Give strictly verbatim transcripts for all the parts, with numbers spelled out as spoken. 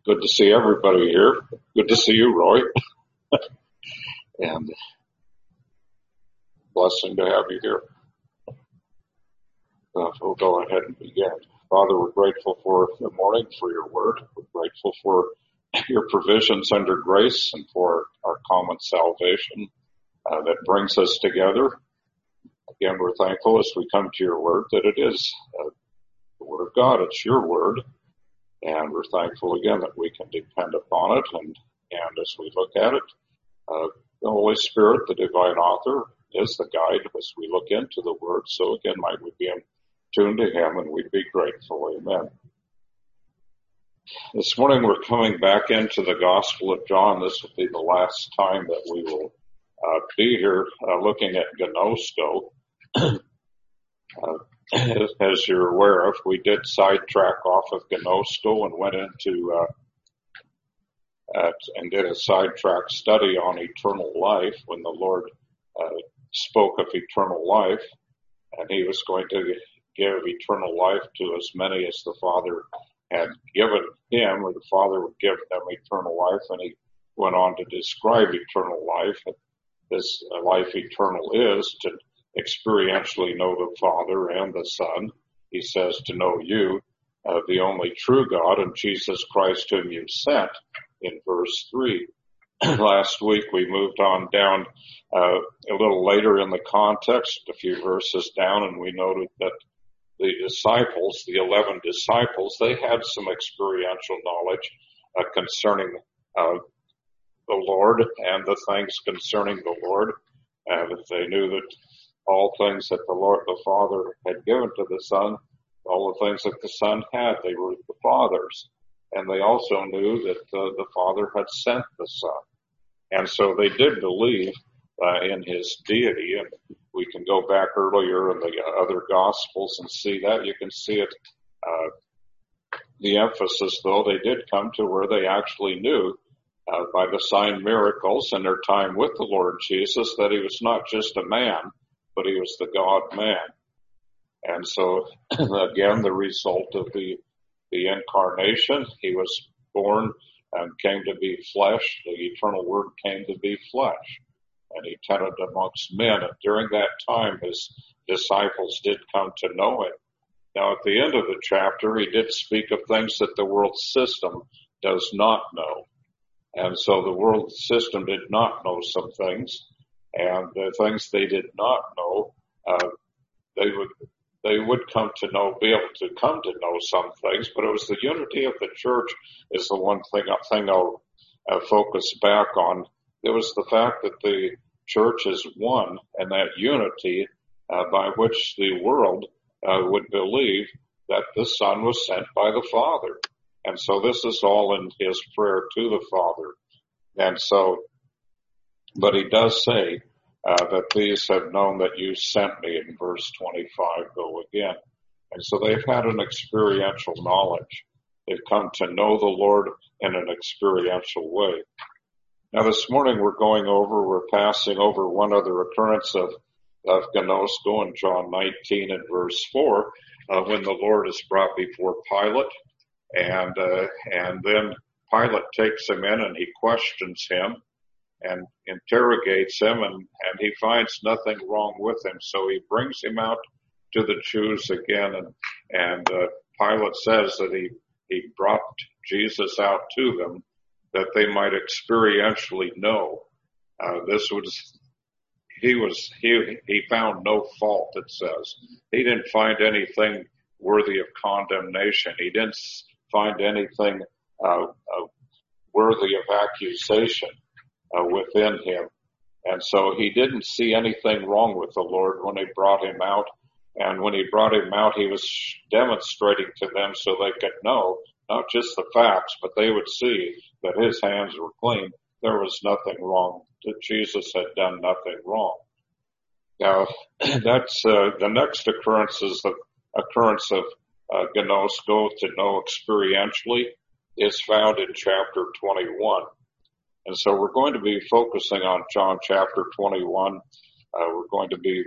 Good to see everybody here. Good to see you, Roy. And blessing to have you here. Uh, we'll go ahead and begin. Father, we're grateful for the morning, for your word. We're grateful for your provisions under grace and for our common salvation uh, that brings us together. Again, we're thankful as we come to your word that it is uh, the word of God. It's your word. And we're thankful again that we can depend upon it. And, and as we look at it, uh, the Holy Spirit, the divine author, is the guide as we look into the word. So again, might we be tuned to him and we'd be grateful. Amen. This morning we're coming back into the Gospel of John. This will be the last time that we will uh, be here uh, looking at Gnosko. uh, As you're aware of, we did sidetrack off of Gnosko and went into uh, at, and did a sidetrack study on eternal life when the Lord uh, spoke of eternal life, and he was going to give eternal life to as many as the Father had given him, or the Father would give them eternal life, and he went on to describe eternal life. This uh, life eternal is to experientially know the Father and the Son. He says to know you, uh, the only true God, and Jesus Christ whom you sent, in verse three. Last week we moved on down uh, a little later in the context, a few verses down, and we noted that the disciples, the eleven disciples, they had some experiential knowledge uh, concerning uh, the Lord and the things concerning the Lord, and they knew that all things that the Lord, the Father, had given to the Son, all the things that the Son had, they were the Father's. And they also knew that uh, the Father had sent the Son. And so they did believe uh, in his deity. And we can go back earlier in the other Gospels and see that. You can see it, uh, the emphasis, though, they did come to where they actually knew uh, by the sign miracles in their time with the Lord Jesus that he was not just a man, but he was the God-man. And so, again, the result of the, the incarnation, he was born and came to be flesh. The eternal Word came to be flesh. And he tended amongst men. And during that time, his disciples did come to know him. Now, at the end of the chapter, he did speak of things that the world system does not know. And so the world system did not know some things. And the things they did not know, uh, they would they would come to know, be able to come to know some things. But it was the unity of the church is the one thing, thing I'll uh, focus back on. It was the fact that the church is one, and that unity uh, by which the world uh, would believe that the Son was sent by the Father. And so this is all in his prayer to the Father. And so But he does say uh, that these have known that you sent me in verse twenty-five, go again. And so they've had an experiential knowledge. They've come to know the Lord in an experiential way. Now this morning we're going over, we're passing over one other occurrence of, of Gnosko in John nineteen and verse four, uh, when the Lord is brought before Pilate. And, uh, and then Pilate takes him in and he questions him and interrogates him, and, and he finds nothing wrong with him. So he brings him out to the Jews again, and, and uh, Pilate says that he, he brought Jesus out to them that they might experientially know. Uh, this was, he was, he, he found no fault, it says. He didn't find anything worthy of condemnation. He didn't find anything uh, uh, worthy of accusation Uh, within him. And so he didn't see anything wrong with the Lord when he brought him out. And when he brought him out, he was demonstrating to them so they could know not just the facts, but they would see that his hands were clean. There was nothing wrong, that Jesus had done nothing wrong. Now, that's uh, the next occurrence is the occurrence of uh, Gnosko, to know experientially, is found in chapter twenty-one. And so we're going to be focusing on John chapter twenty-one. Uh, we're going to be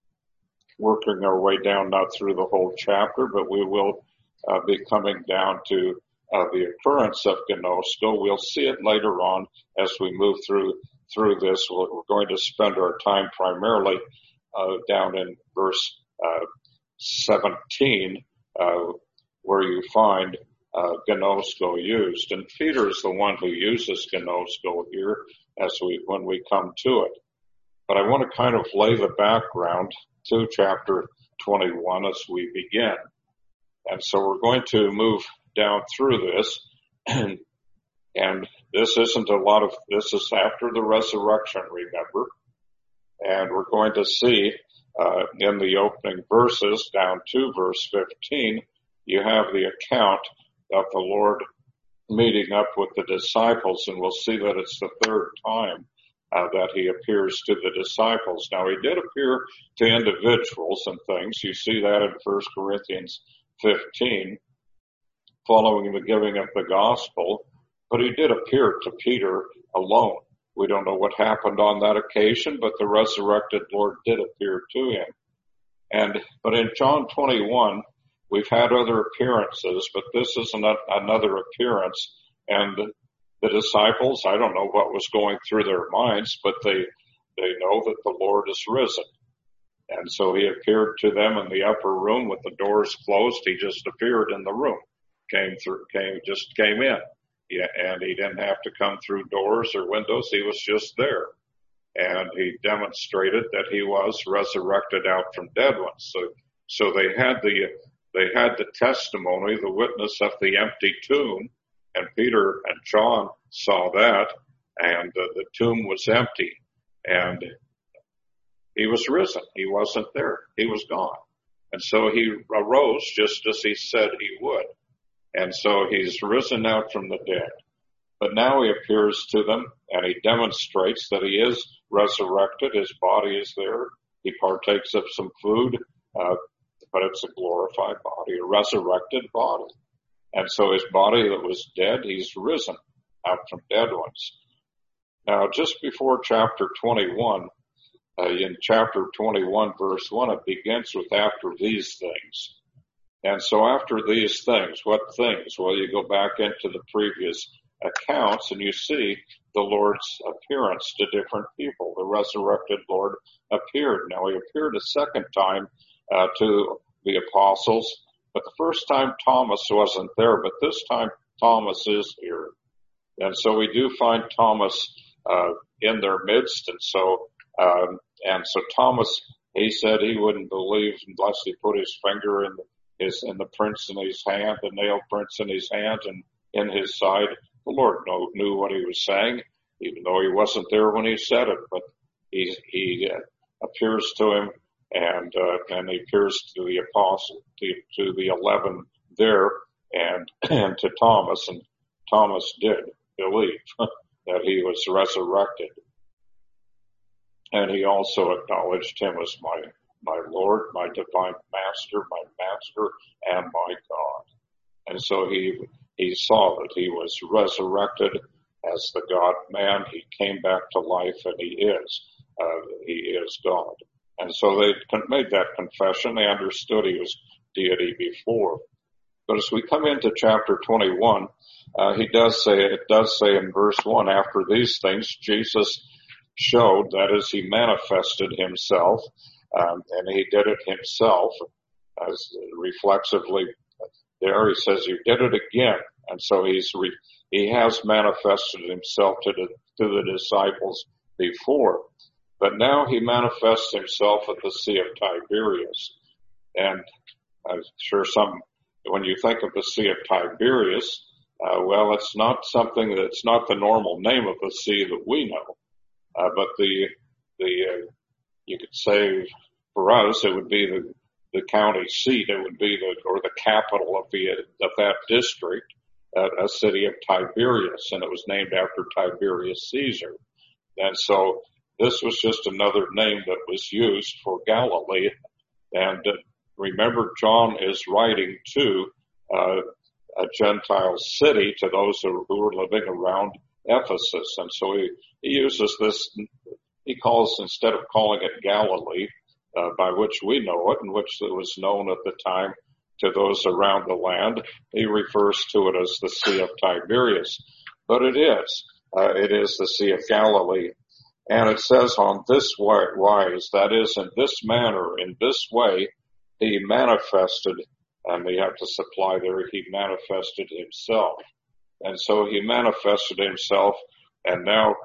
working our way down, not through the whole chapter, but we will uh, be coming down to uh, the occurrence of gnosko. We'll see it later on as we move through through this. We're, we're going to spend our time primarily uh, down in verse uh, seventeen, uh, where you find uh, gnosko used. And Peter is the one who uses gnosko here as we when we come to it. But I want to kind of lay the background to chapter twenty-one as we begin. And so we're going to move down through this. And, and this isn't a lot of, this is after the resurrection, remember. And we're going to see uh, in the opening verses down to verse fifteen, you have the account of the Lord meeting up with the disciples, and we'll see that it's the third time Uh, that he appears to the disciples. Now, he did appear to individuals and things. You see that in First Corinthians fifteen, following the giving of the gospel, but he did appear to Peter alone. We don't know what happened on that occasion, but the resurrected Lord did appear to him. And, but in John twenty-one, we've had other appearances, but this is an, another appearance, and the disciples, I don't know what was going through their minds, but they, they know that the Lord is risen. And so he appeared to them in the upper room with the doors closed. He just appeared in the room, came through, came, just came in. Yeah, and he didn't have to come through doors or windows. He was just there. And he demonstrated that he was resurrected out from dead ones. So, so they had the, they had the testimony, the witness of the empty tomb. And Peter and John saw that, and uh, the tomb was empty, and he was risen. He wasn't there. He was gone. And so he arose just as he said he would. And so he's risen out from the dead. But now he appears to them, and he demonstrates that he is resurrected. His body is there. He partakes of some food, uh, but it's a glorified body, a resurrected body. And so his body that was dead, he's risen out from dead ones. Now, just before chapter twenty-one, uh, in chapter twenty-one, verse one, it begins with after these things. And so after these things, what things? Well, you go back into the previous accounts and you see the Lord's appearance to different people. The resurrected Lord appeared. Now, he appeared a second time uh, to the apostles. But the first time Thomas wasn't there, but this time Thomas is here. And so we do find Thomas uh, in their midst. And so, um, and so Thomas, he said he wouldn't believe unless he put his finger in his, in the prints in his hand, the nail prints in his hand and in his side. The Lord know, knew what he was saying, even though he wasn't there when he said it, but he, he uh, appears to him. And, uh, and he appears to the apostle, to, to the eleven there, and, and to Thomas, and Thomas did believe that he was resurrected. And he also acknowledged him as my, my Lord, my divine master, my master, and my God. And so he, he saw that he was resurrected as the God-man. He came back to life, and he is, uh, he is God. And so they made that confession. They understood he was deity before. But as we come into chapter twenty-one, uh, he does say, it does say in verse one, after these things, Jesus showed, that is, he manifested himself, um, and he did it himself, as reflexively there. He says, you did it again. And so he's re, he has manifested himself to the, to the disciples before. But now he manifests himself at the Sea of Tiberias. And I'm sure some, when you think of the Sea of Tiberias, uh, well, it's not something that's not the normal name of the sea that we know. Uh, but the, the, uh, you could say for us, it would be the, the county seat. It would be the, or the capital of the, of that district, uh, a city of Tiberias. And it was named after Tiberius Caesar. And so, this was just another name that was used for Galilee. And uh, remember, John is writing to uh, a Gentile city, to those who, who were living around Ephesus. And so he, he uses this, he calls, instead of calling it Galilee, uh, by which we know it, and which it was known at the time to those around the land. He refers to it as the Sea of Tiberias, but it is. Uh, it is the Sea of Galilee. And it says on this wise, that is, in this manner, in this way, he manifested, and we have to supply there, he manifested himself. And so he manifested himself, and now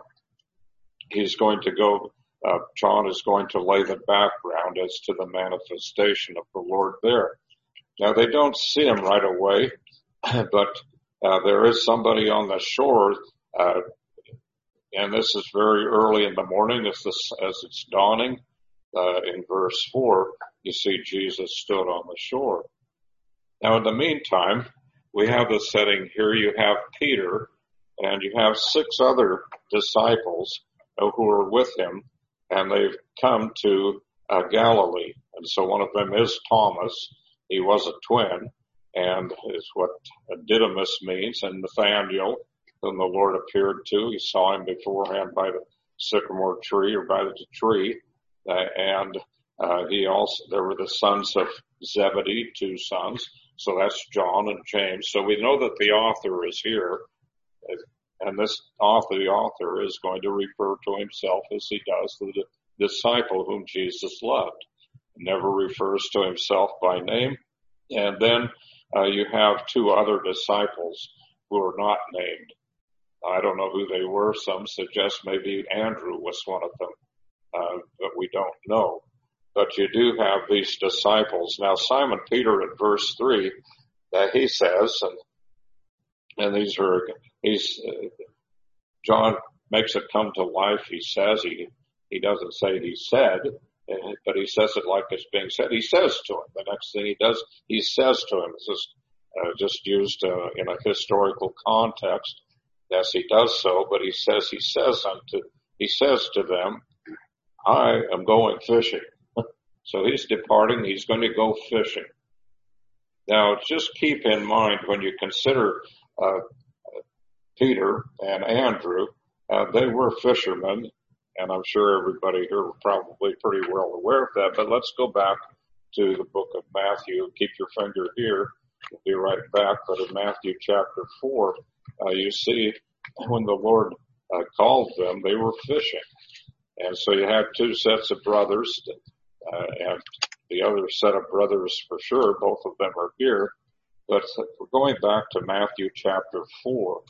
he's going to go, uh, John is going to lay the background as to the manifestation of the Lord there. Now, they don't see him right away, but uh, there is somebody on the shore, uh, and this is very early in the morning as, this, as it's dawning. Uh, in verse four, you see Jesus stood on the shore. Now, in the meantime, we have the setting here. You have Peter, and you have six other disciples uh, who are with him, and they've come to uh, Galilee. And so one of them is Thomas. He was a twin, and is what Didymus means, and Nathanael, whom the Lord appeared to. He saw him beforehand by the sycamore tree, or by the tree, uh, and uh, he also, there were the sons of Zebedee, two sons, so that's John and James. So we know that the author is here, and this author, the author is going to refer to himself as he does to the disciple whom Jesus loved. Never refers to himself by name. And then uh, you have two other disciples who are not named. I don't know who they were. Some suggest maybe Andrew was one of them, uh, but we don't know. But you do have these disciples. Now, Simon Peter in verse three, uh, he says, and, and these are, he's, uh, John makes it come to life. He says, he, he doesn't say he said, but he says it like it's being said. He says to him. The next thing he does, he says to him. It's just, uh, just used uh, in a historical context. Yes, he does so, but he says, he says unto, he says to them, I am going fishing. So he's departing. He's going to go fishing. Now, just keep in mind when you consider uh, Peter and Andrew, uh, they were fishermen. And I'm sure everybody here is probably pretty well aware of that. But let's go back to the book of Matthew. Keep your finger here. We'll be right back. But in Matthew chapter four, uh, you see when the Lord uh, called them, they were fishing. And so you have two sets of brothers, uh, and the other set of brothers for sure, both of them are here. But we're going back to Matthew chapter four.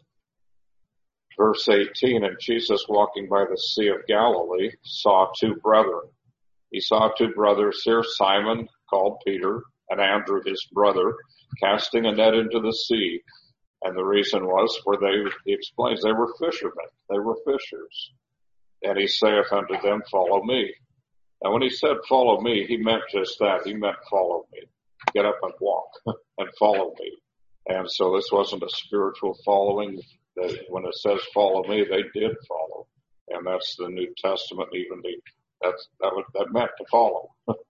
Verse eighteen, and Jesus walking by the Sea of Galilee saw two brethren. He saw two brothers here, Simon, called Peter, and Andrew, his brother, casting a net into the sea. And the reason was, for they, he explains, they were fishermen. They were fishers. And he saith unto them, follow me. And when he said, follow me, he meant just that. He meant follow me. Get up and walk and follow me. And so this wasn't a spiritual following. When it says follow me, they did follow. And that's the New Testament, even the, that's, that, was, that meant to follow.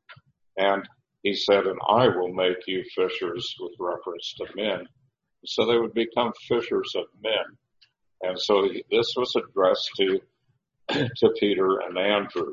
And he said, and I will make you fishers with reference to men. So they would become fishers of men. And so this was addressed to, to Peter and Andrew.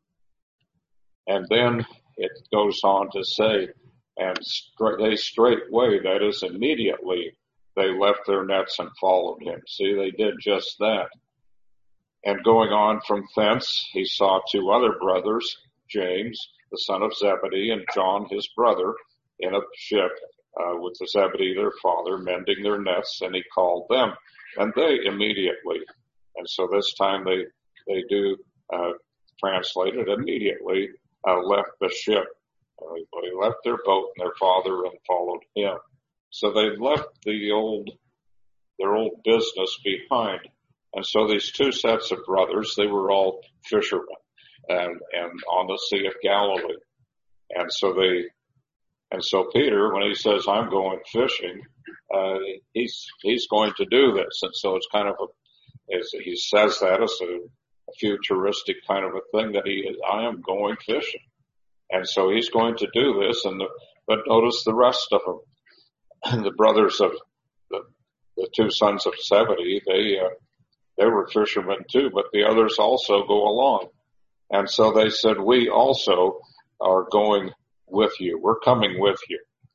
And then it goes on to say, and straight, they straightway, that is immediately, they left their nets and followed him. See, they did just that. And going on from thence, he saw two other brothers, James, the son of Zebedee, and John, his brother, in a ship uh, with the Zebedee, their father, mending their nets, and he called them. And they immediately, and so this time they, they do uh, translate it, immediately uh, left the ship. Uh, they left their boat and their father and followed him. So they left the old, their old business behind. And so these two sets of brothers, they were all fishermen and, and on the Sea of Galilee. And so they, and so Peter, when he says, I'm going fishing, uh, he's, he's going to do this. And so it's kind of a, as he says that as a, a futuristic kind of a thing that he is, I am going fishing. And so he's going to do this. And the, but notice the rest of them. And the brothers of the, the two sons of Zebedee, they, uh, they were fishermen too, but the others also go along. And so they said, we also are going with you. We're coming with you.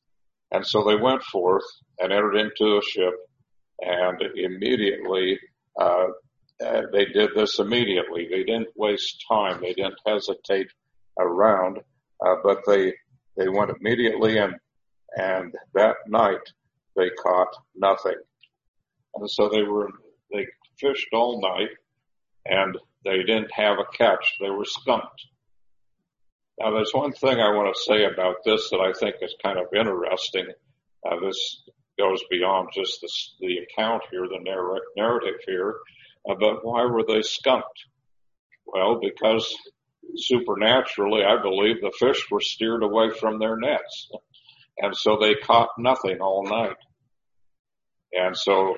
And so they went forth and entered into a ship, and immediately, uh, uh, they did this immediately. They didn't waste time. They didn't hesitate around, uh, but they, they went immediately, and, and that night they caught nothing. And so they were, they fished all night, and they didn't have a catch. They were stumped. Now, there's one thing I want to say about this that I think is kind of interesting. Uh, this goes beyond just the, the account here, the narr- narrative here. Uh, but why were they skunked? Well, because supernaturally, I believe the fish were steered away from their nets. And so they caught nothing all night. And so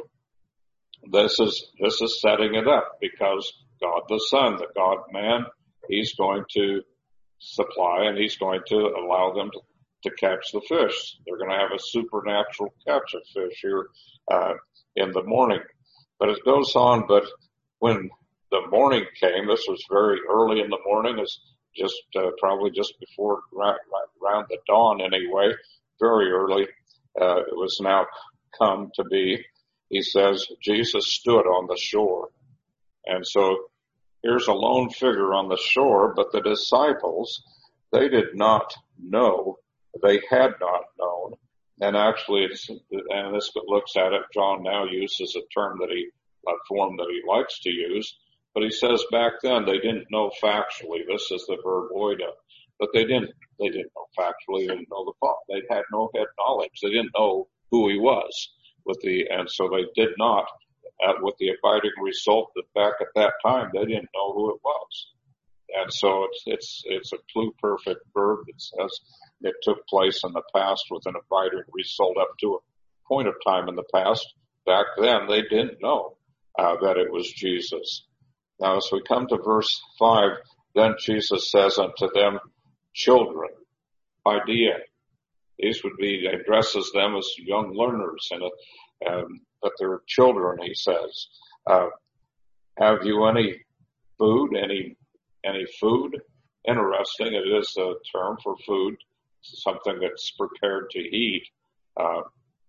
this is, this is setting it up, because God the Son, the God man, he's going to supply, and he's going to allow them to, to catch the fish. They're going to have a supernatural catch of fish here, uh, in the morning. But it goes on, but when the morning came, this was very early in the morning, it's just, uh, probably just before, right, right around the dawn anyway, very early, uh, it was now come to be. He says, Jesus stood on the shore. And so here's a lone figure on the shore, but the disciples, they did not know, they had not known. And actually, it's, and this looks at it, John now uses a term that he, a form that he likes to use, but he says back then they didn't know factually. This is the verb oida, but they didn't, they didn't know factually, they didn't know the thought. They had no head knowledge. They didn't know who he was with the, and so they did not, uh, with the abiding result that back at that time, they didn't know who it was. And so it's, it's, it's a pluperfect verb that says it took place in the past with an abiding result up to a point of time in the past. Back then, they didn't know uh, that it was Jesus. Now, as we come to verse five, then Jesus says unto them, children, idea. These would be, addresses them as young learners, and um, but they're children, he says. Uh, have you any food, any any food? Interesting, it is a term for food, something that's prepared to eat. Uh,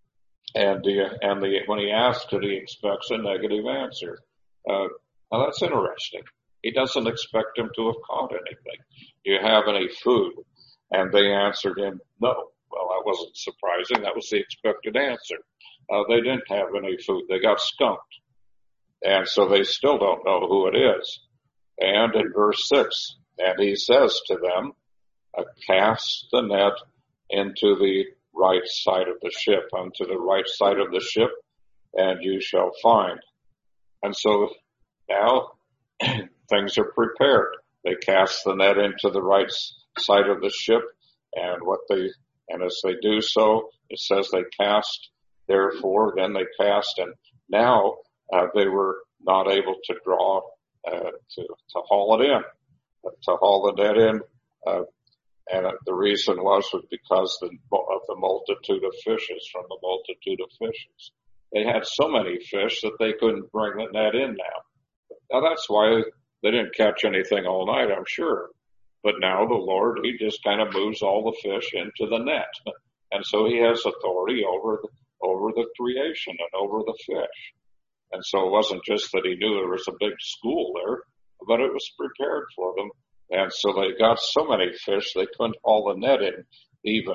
and the, and the, when he asks it, he expects a negative answer. Uh, now that's interesting. He doesn't expect him to have caught anything. Do you have any food? And they answered him, no. Well, that wasn't surprising. That was the expected answer. Uh, they didn't have any food. They got skunked. And so they still don't know who it is. And in verse six, and he says to them, uh, cast the net into the right side of the ship, unto the right side of the ship, and you shall find. And so now things are prepared. They cast the net into the right side of the ship, and what they, and as they do so, it says they cast, therefore, then they cast, and now uh, they were not able to draw, uh, to, to haul it in, to haul the net in, uh, and the reason was, was because the, of the multitude of fishes, from the multitude of fishes. They had so many fish that they couldn't bring the net in now. Now that's why they didn't catch anything all night, I'm sure. But now the Lord, he just kind of moves all the fish into the net. And so he has authority over the, over the creation and over the fish. And so it wasn't just that he knew there was a big school there, but it was prepared for them. And so they got so many fish, they couldn't haul the net in even.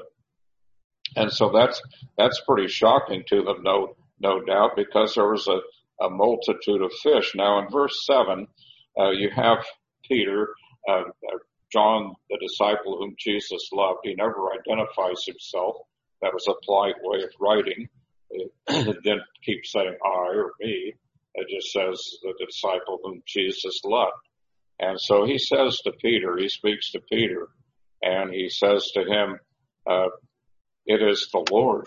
And so that's, that's pretty shocking to them, no, no doubt, because there was a, a multitude of fish. Now in verse seven, uh, you have Peter, uh, John, the disciple whom Jesus loved. He never identifies himself. That was a polite way of writing. It didn't keep saying I or me. It just says the disciple whom Jesus loved. And so he says to Peter, he speaks to Peter, and he says to him, uh, it is the Lord.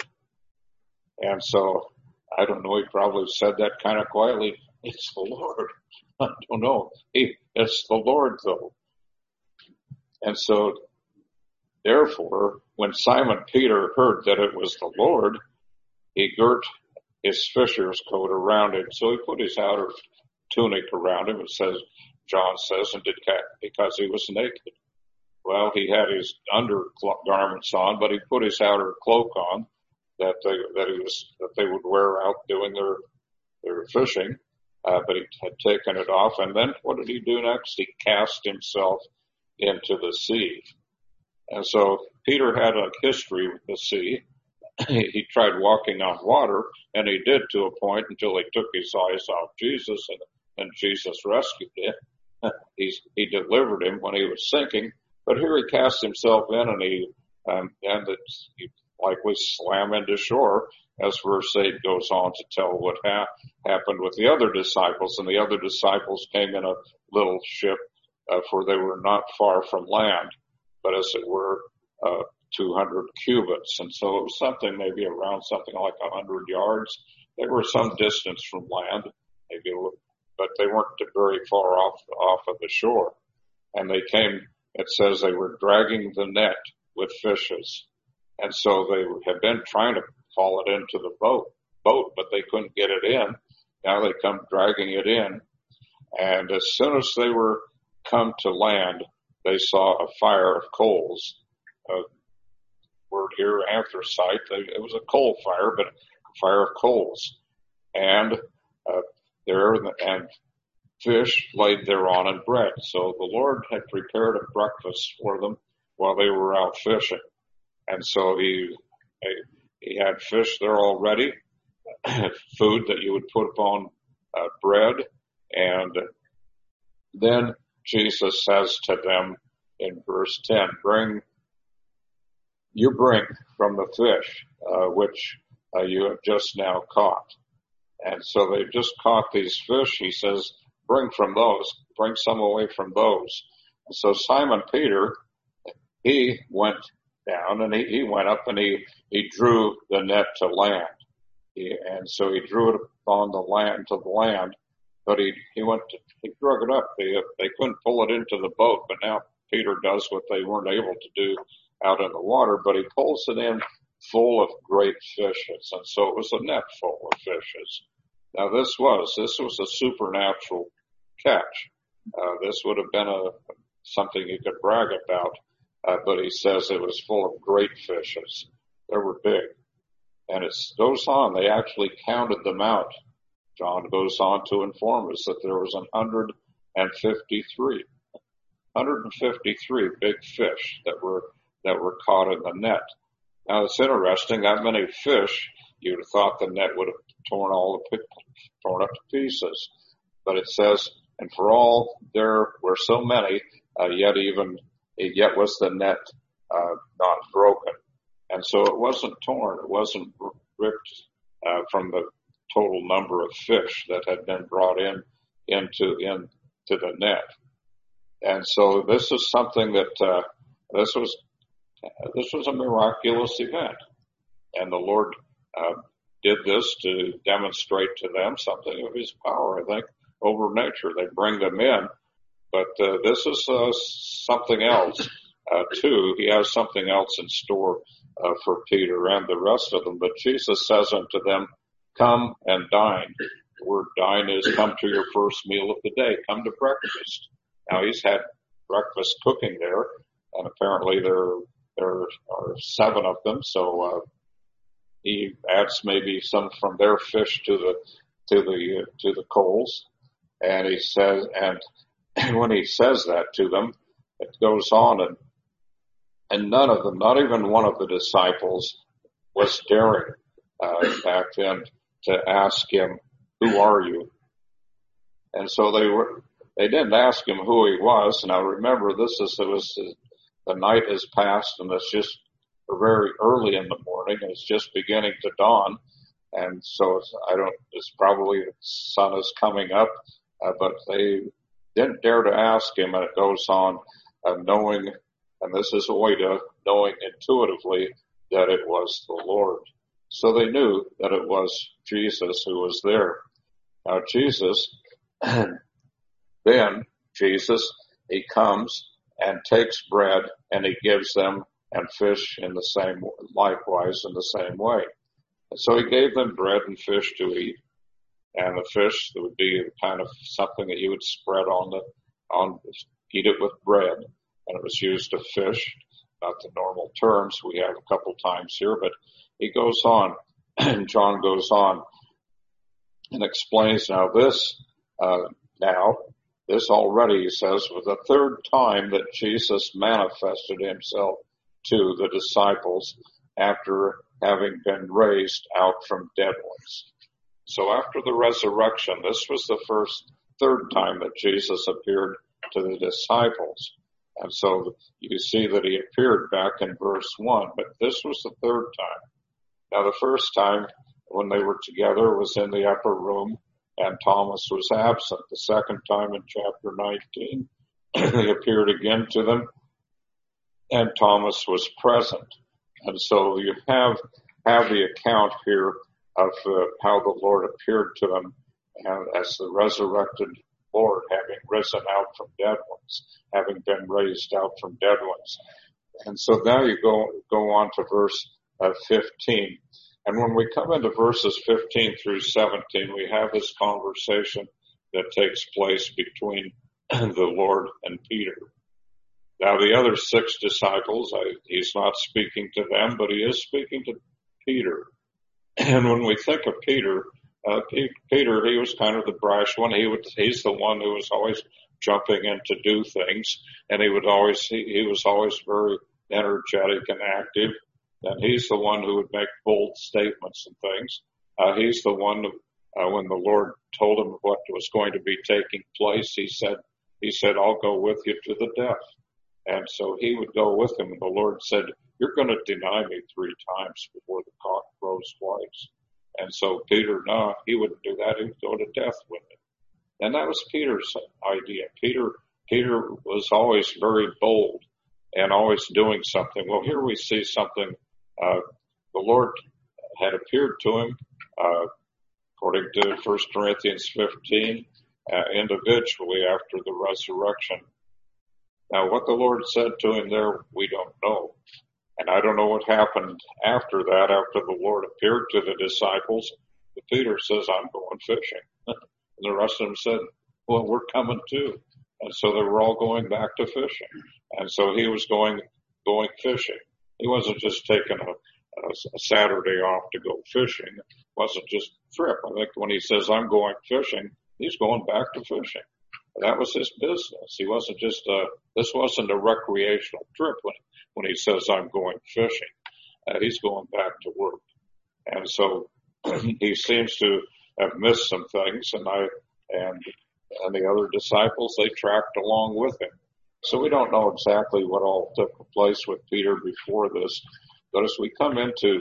And so, I don't know, he probably said that kind of quietly. It's the Lord. I don't know. He, it's the Lord, though. And so, therefore, when Simon Peter heard that it was the Lord, he girt his fisher's coat around him. So he put his outer tunic around him. It says, John says, and did because he was naked. Well, he had his undergarments on, but he put his outer cloak on. that they, that he was, that they would wear out doing their, their fishing. Uh, but he had taken it off. And then what did he do next? He cast himself into the sea. And so Peter had a history with the sea. He tried walking on water, and he did to a point until he took his eyes off Jesus, and, and Jesus rescued him. He, he delivered him when he was sinking. But here he cast himself in, and he, um, and it, he likely swam into shore, as verse eight goes on to tell what ha- happened with the other disciples. And the other disciples came in a little ship, uh, for they were not far from land, but as it were, uh, two hundred cubits. And so it was something maybe around something like one hundred yards. They were some distance from land, maybe, but they weren't very far off, off of the shore. And they came, it says they were dragging the net with fishes. And so they had been trying to haul it into the boat, boat, but they couldn't get it in. Now they come dragging it in. And as soon as they were come to land, they saw a fire of coals. Uh, word here, anthracite. It was a coal fire, but a fire of coals. And uh, there, and fish laid thereon and bread. So the Lord had prepared a breakfast for them while they were out fishing. And so he, he had fish there already, food that you would put upon uh, bread. And then Jesus says to them in verse ten, bring, you bring from the fish, uh, which uh, you have just now caught. And so they've just caught these fish. He says, bring from those, bring some away from those. And so Simon Peter, he went down and he, he went up and he, he drew the net to land. He, and so he drew it on the land, to the land, but he, he went to, he drug it up. They, they couldn't pull it into the boat, but now Peter does what they weren't able to do out in the water, but he pulls it in full of great fishes. And so it was a net full of fishes. Now this was, this was a supernatural catch. Uh, this would have been a, something you could brag about. Uh, but he says it was full of great fishes. They were big. And it goes on, they actually counted them out. John goes on to inform us that there was one hundred fifty-three, one hundred fifty-three big fish that were, that were caught in the net. Now it's interesting, that many fish, you'd have thought the net would have torn all the, torn up to pieces. But it says, and for all there were so many, uh, yet even, yet was the net, uh, not broken. And so it wasn't torn, it wasn't ripped, uh, from the total number of fish that had been brought in, into, into the net. And so this is something that, uh, this was, uh, this was a miraculous event. And the Lord, uh, did this to demonstrate to them something of his power, I think, over nature. They bring them in, but, uh, this is, uh, something else, uh, too. He has something else in store, uh, for Peter and the rest of them. But Jesus says unto them, come and dine. The word dine is come to your first meal of the day. Come to breakfast. Now he's had breakfast cooking there, and apparently there, there are seven of them. So, uh, he adds maybe some from their fish to the, to the, uh, to the coals. And he says, and when he says that to them, it goes on and, and none of them, not even one of the disciples was daring, uh, back then to ask him, who are you? And so they were, they didn't ask him who he was. Now remember, this is, it was, the night has passed and it's just very early in the morning and it's just beginning to dawn. And so it's, I don't, it's probably the sun is coming up, uh, but they didn't dare to ask him. And it goes on, uh, knowing, and this is a way to knowing intuitively that it was the Lord. So they knew that it was Jesus who was there. Now Jesus, then Jesus, he comes and takes bread and he gives them, and fish in the same, likewise in the same way. And so he gave them bread and fish to eat. And the fish, that would be kind of something that you would spread on the, on, eat it with bread. And it was used to fish. not the normal terms we have a couple times here, but he goes on, and John goes on and explains now this, uh, now, this already, he says, was the third time that Jesus manifested himself to the disciples after having been raised out from dead ones. So after the resurrection, this was the first, third time that Jesus appeared to the disciples. And so you see that he appeared back in verse one, but this was the third time. Now the first time when they were together was in the upper room and Thomas was absent. The second time in chapter nineteen, he appeared again to them and Thomas was present. And so you have, have the account here of uh, how the Lord appeared to them and as the resurrected Lord, having risen out from dead ones, having been raised out from dead ones. And so now you go, go on to verse uh, fifteen. And when we come into verses fifteen through seventeen, we have this conversation that takes place between the Lord and Peter. Now the other six disciples, I, he's not speaking to them, but he is speaking to Peter. And when we think of Peter, uh, Peter, he was kind of the brash one. He would, he's the one who was always jumping in to do things, and he would always, he, he was always very energetic and active. And he's the one who would make bold statements and things. Uh, he's the one who, uh, when the Lord told him what was going to be taking place, he said, he said, I'll go with you to the death. And so he would go with him, and the Lord said, you're going to deny me three times before the cock crows twice. And so Peter, no, he wouldn't do that. He would go to death with him. And that was Peter's idea. Peter, Peter was always very bold and always doing something. Well, here we see something. Uh, the Lord had appeared to him, uh, according to First Corinthians fifteen, uh, individually after the resurrection. Now, what the Lord said to him there, we don't know. And I don't know what happened after that, after the Lord appeared to the disciples. But Peter says, I'm going fishing. And the rest of them said, well, we're coming too. And so they were all going back to fishing. And so he was going, going fishing. He wasn't just taking a, a, a Saturday off to go fishing. It wasn't just a trip. I think when he says, I'm going fishing, he's going back to fishing. That was his business. He wasn't just a, this wasn't a recreational trip when, when he says, I'm going fishing. Uh, he's going back to work. And so he seems to have missed some things, and I, and, and the other disciples, they tracked along with him. So we don't know exactly what all took place with Peter before this. But as we come into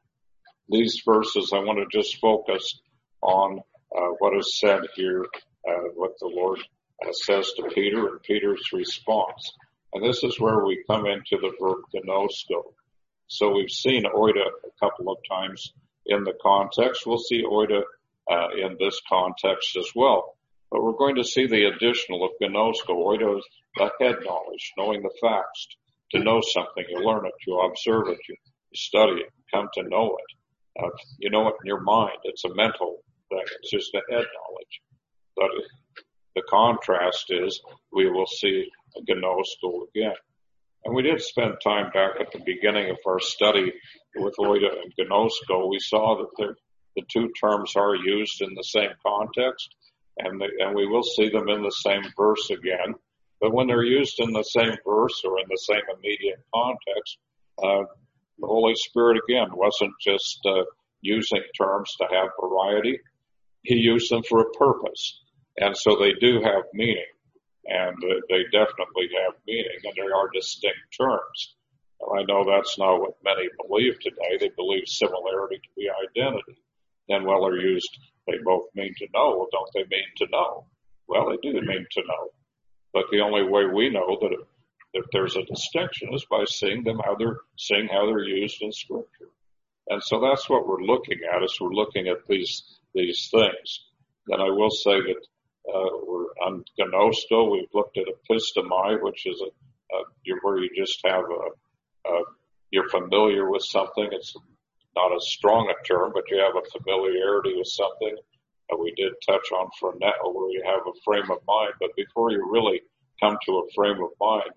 these verses, I want to just focus on uh, what is said here, uh, what the Lord uh, says to Peter and Peter's response. And this is where we come into the verb gnosko. So we've seen oida a couple of times in the context. We'll see oida uh, in this context as well. But we're going to see the additional of gnosko. Oida is the head knowledge, knowing the facts. To know something, you learn it, you observe it, you, you study it, you come to know it. Uh, you know it in your mind. It's a mental thing. It's just a head knowledge. But the contrast is we will see gnosko again. And we did spend time back at the beginning of our study with oida and gnosko. We saw that the, the two terms are used in the same context, and, the, and we will see them in the same verse again. But when they're used in the same verse or in the same immediate context, uh, the Holy Spirit, again, wasn't just uh, using terms to have variety. He used them for a purpose. And so they do have meaning. And uh, they definitely have meaning, and they are distinct terms. And I know that's not what many believe today. They believe similarity to be identity. And while they're used, they both mean to know. Well, don't they mean to know? Well, they do mean to know. But the only way we know that if, if there's a distinction is by seeing them, how they're seeing how they're used in Scripture. And so that's what we're looking at, is we're looking at these these things. And I will say that Uh, we're on gnosko. We've looked at epistomai, which is a, a where you just have a, a, you're familiar with something. It's not as strong a term, but you have a familiarity with something. Uh, we did touch on phroneo, where you have a frame of mind. But before you really come to a frame of mind,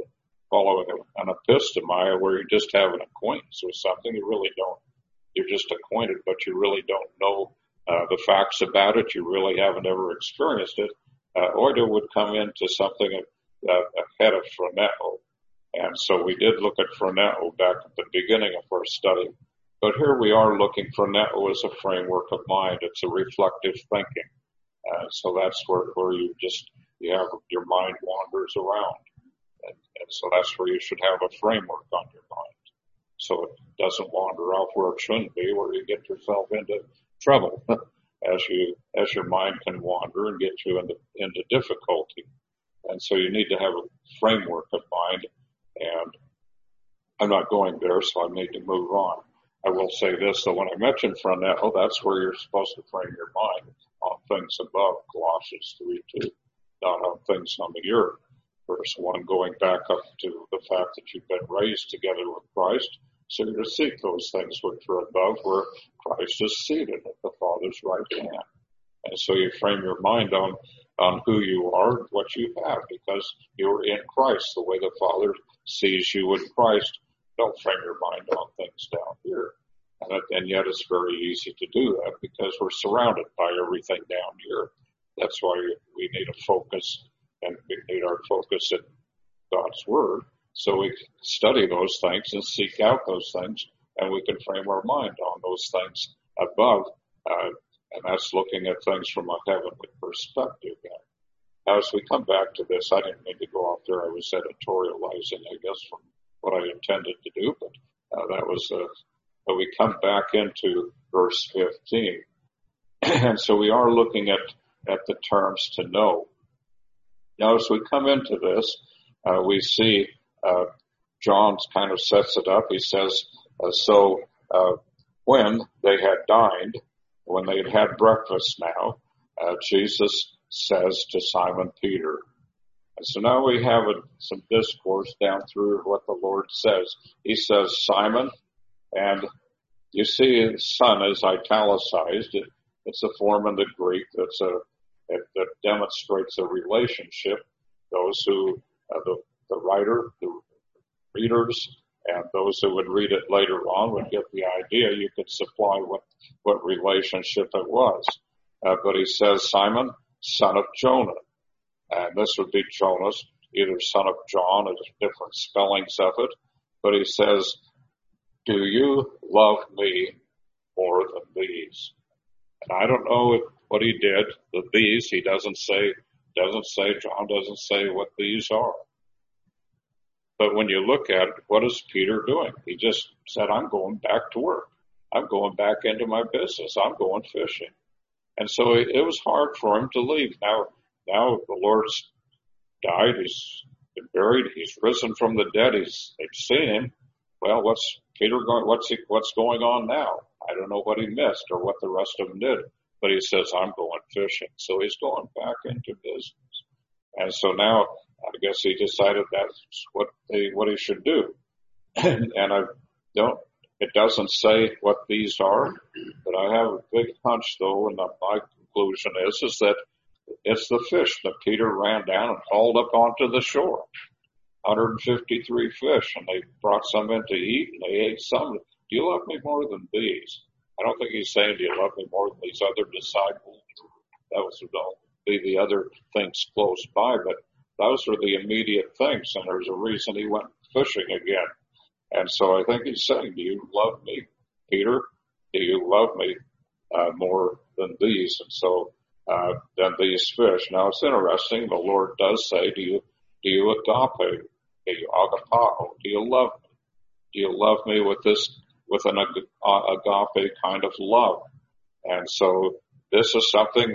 following an epistemia where you just have an acquaintance with something. You really don't. You're just acquainted, but you really don't know uh, the facts about it. You really haven't ever experienced it. Uh, Oida would come into something uh, ahead of phroneo. And so we did look at phroneo back at the beginning of our study. But here we are looking phroneo as a framework of mind. It's a reflective thinking. Uh, so that's where, where you just, you have, your mind wanders around. And, and so that's where you should have a framework on your mind. So it doesn't wander off where it shouldn't be, where you get yourself into trouble as you, as your mind can wander and get you into, into difficulty. And so you need to have a framework of mind. And I'm not going there, so I need to move on. I will say this, though, when I mention phroneo, that's where you're supposed to frame your mind on things above, Colossians three two, not on things on the earth. Verse one, going back up to the fact that you've been raised together with Christ, so you're to seek those things which are above, where Christ is seated at the Father's right hand. And so you frame your mind on, on who you are, what you have, because you're in Christ, the way the Father sees you in Christ. Don't frame your mind on things down here. And, it, and yet it's very easy to do that because we're surrounded by everything down here. That's why we need a focus, and we need our focus in God's Word, so we can study those things and seek out those things, and we can frame our mind on those things above, uh, and that's looking at things from a heavenly perspective. Now, as we come back to this, I didn't mean to go off there. I was editorializing, I guess, from what I intended to do, but uh, that was, uh, but we come back into verse fifteen. And so we are looking at, at the terms to know. Now, as we come into this, uh, we see, uh, John kind of sets it up. He says, uh, so, uh, when they had dined, when they had had breakfast now, uh, Jesus says to Simon Peter. And so now we have a, some discourse down through what the Lord says. He says, Simon, and you see his son is italicized. It, it's a form in the Greek that's a, it, that demonstrates a relationship. Those who, uh, the, the writer, the readers, and those who would read it later on would get the idea. You could supply what, what relationship it was. Uh, but he says, Simon, son of Jonah. And this would be Jonas, either son of John, or different spellings of it. But he says, do you love me more than these? And I don't know if, what he did, the these, he doesn't say, doesn't say, John doesn't say what these are. But when you look at it, what is Peter doing? He just said, I'm going back to work. I'm going back into my business. I'm going fishing. And so it, it was hard for him to leave. Now, now the Lord's died. He's been buried. He's risen from the dead. He's, they've seen him. Well, what's Peter going, what's he, what's going on now? I don't know what he missed or what the rest of them did, but he says, I'm going fishing. So he's going back into business. And so now I guess he decided that's what he, what he should do. and, and I don't, it doesn't say what these are, but I have a big hunch though, and my conclusion is, is that it's the fish that Peter ran down and hauled up onto the shore. one hundred fifty-three fish, and they brought some in to eat, and they ate some. Do you love me more than these? I don't think he's saying, do you love me more than these other disciples? That was be the other things close by, but those are the immediate things, and there's a reason he went fishing again. And so I think he's saying, do you love me, Peter? Do you love me uh, more than these? And so, uh, than these fish. Now it's interesting, the Lord does say, do you, do you agape? Do you agapao? Do you love me? Do you love me with this, with an agape kind of love? And so this is something,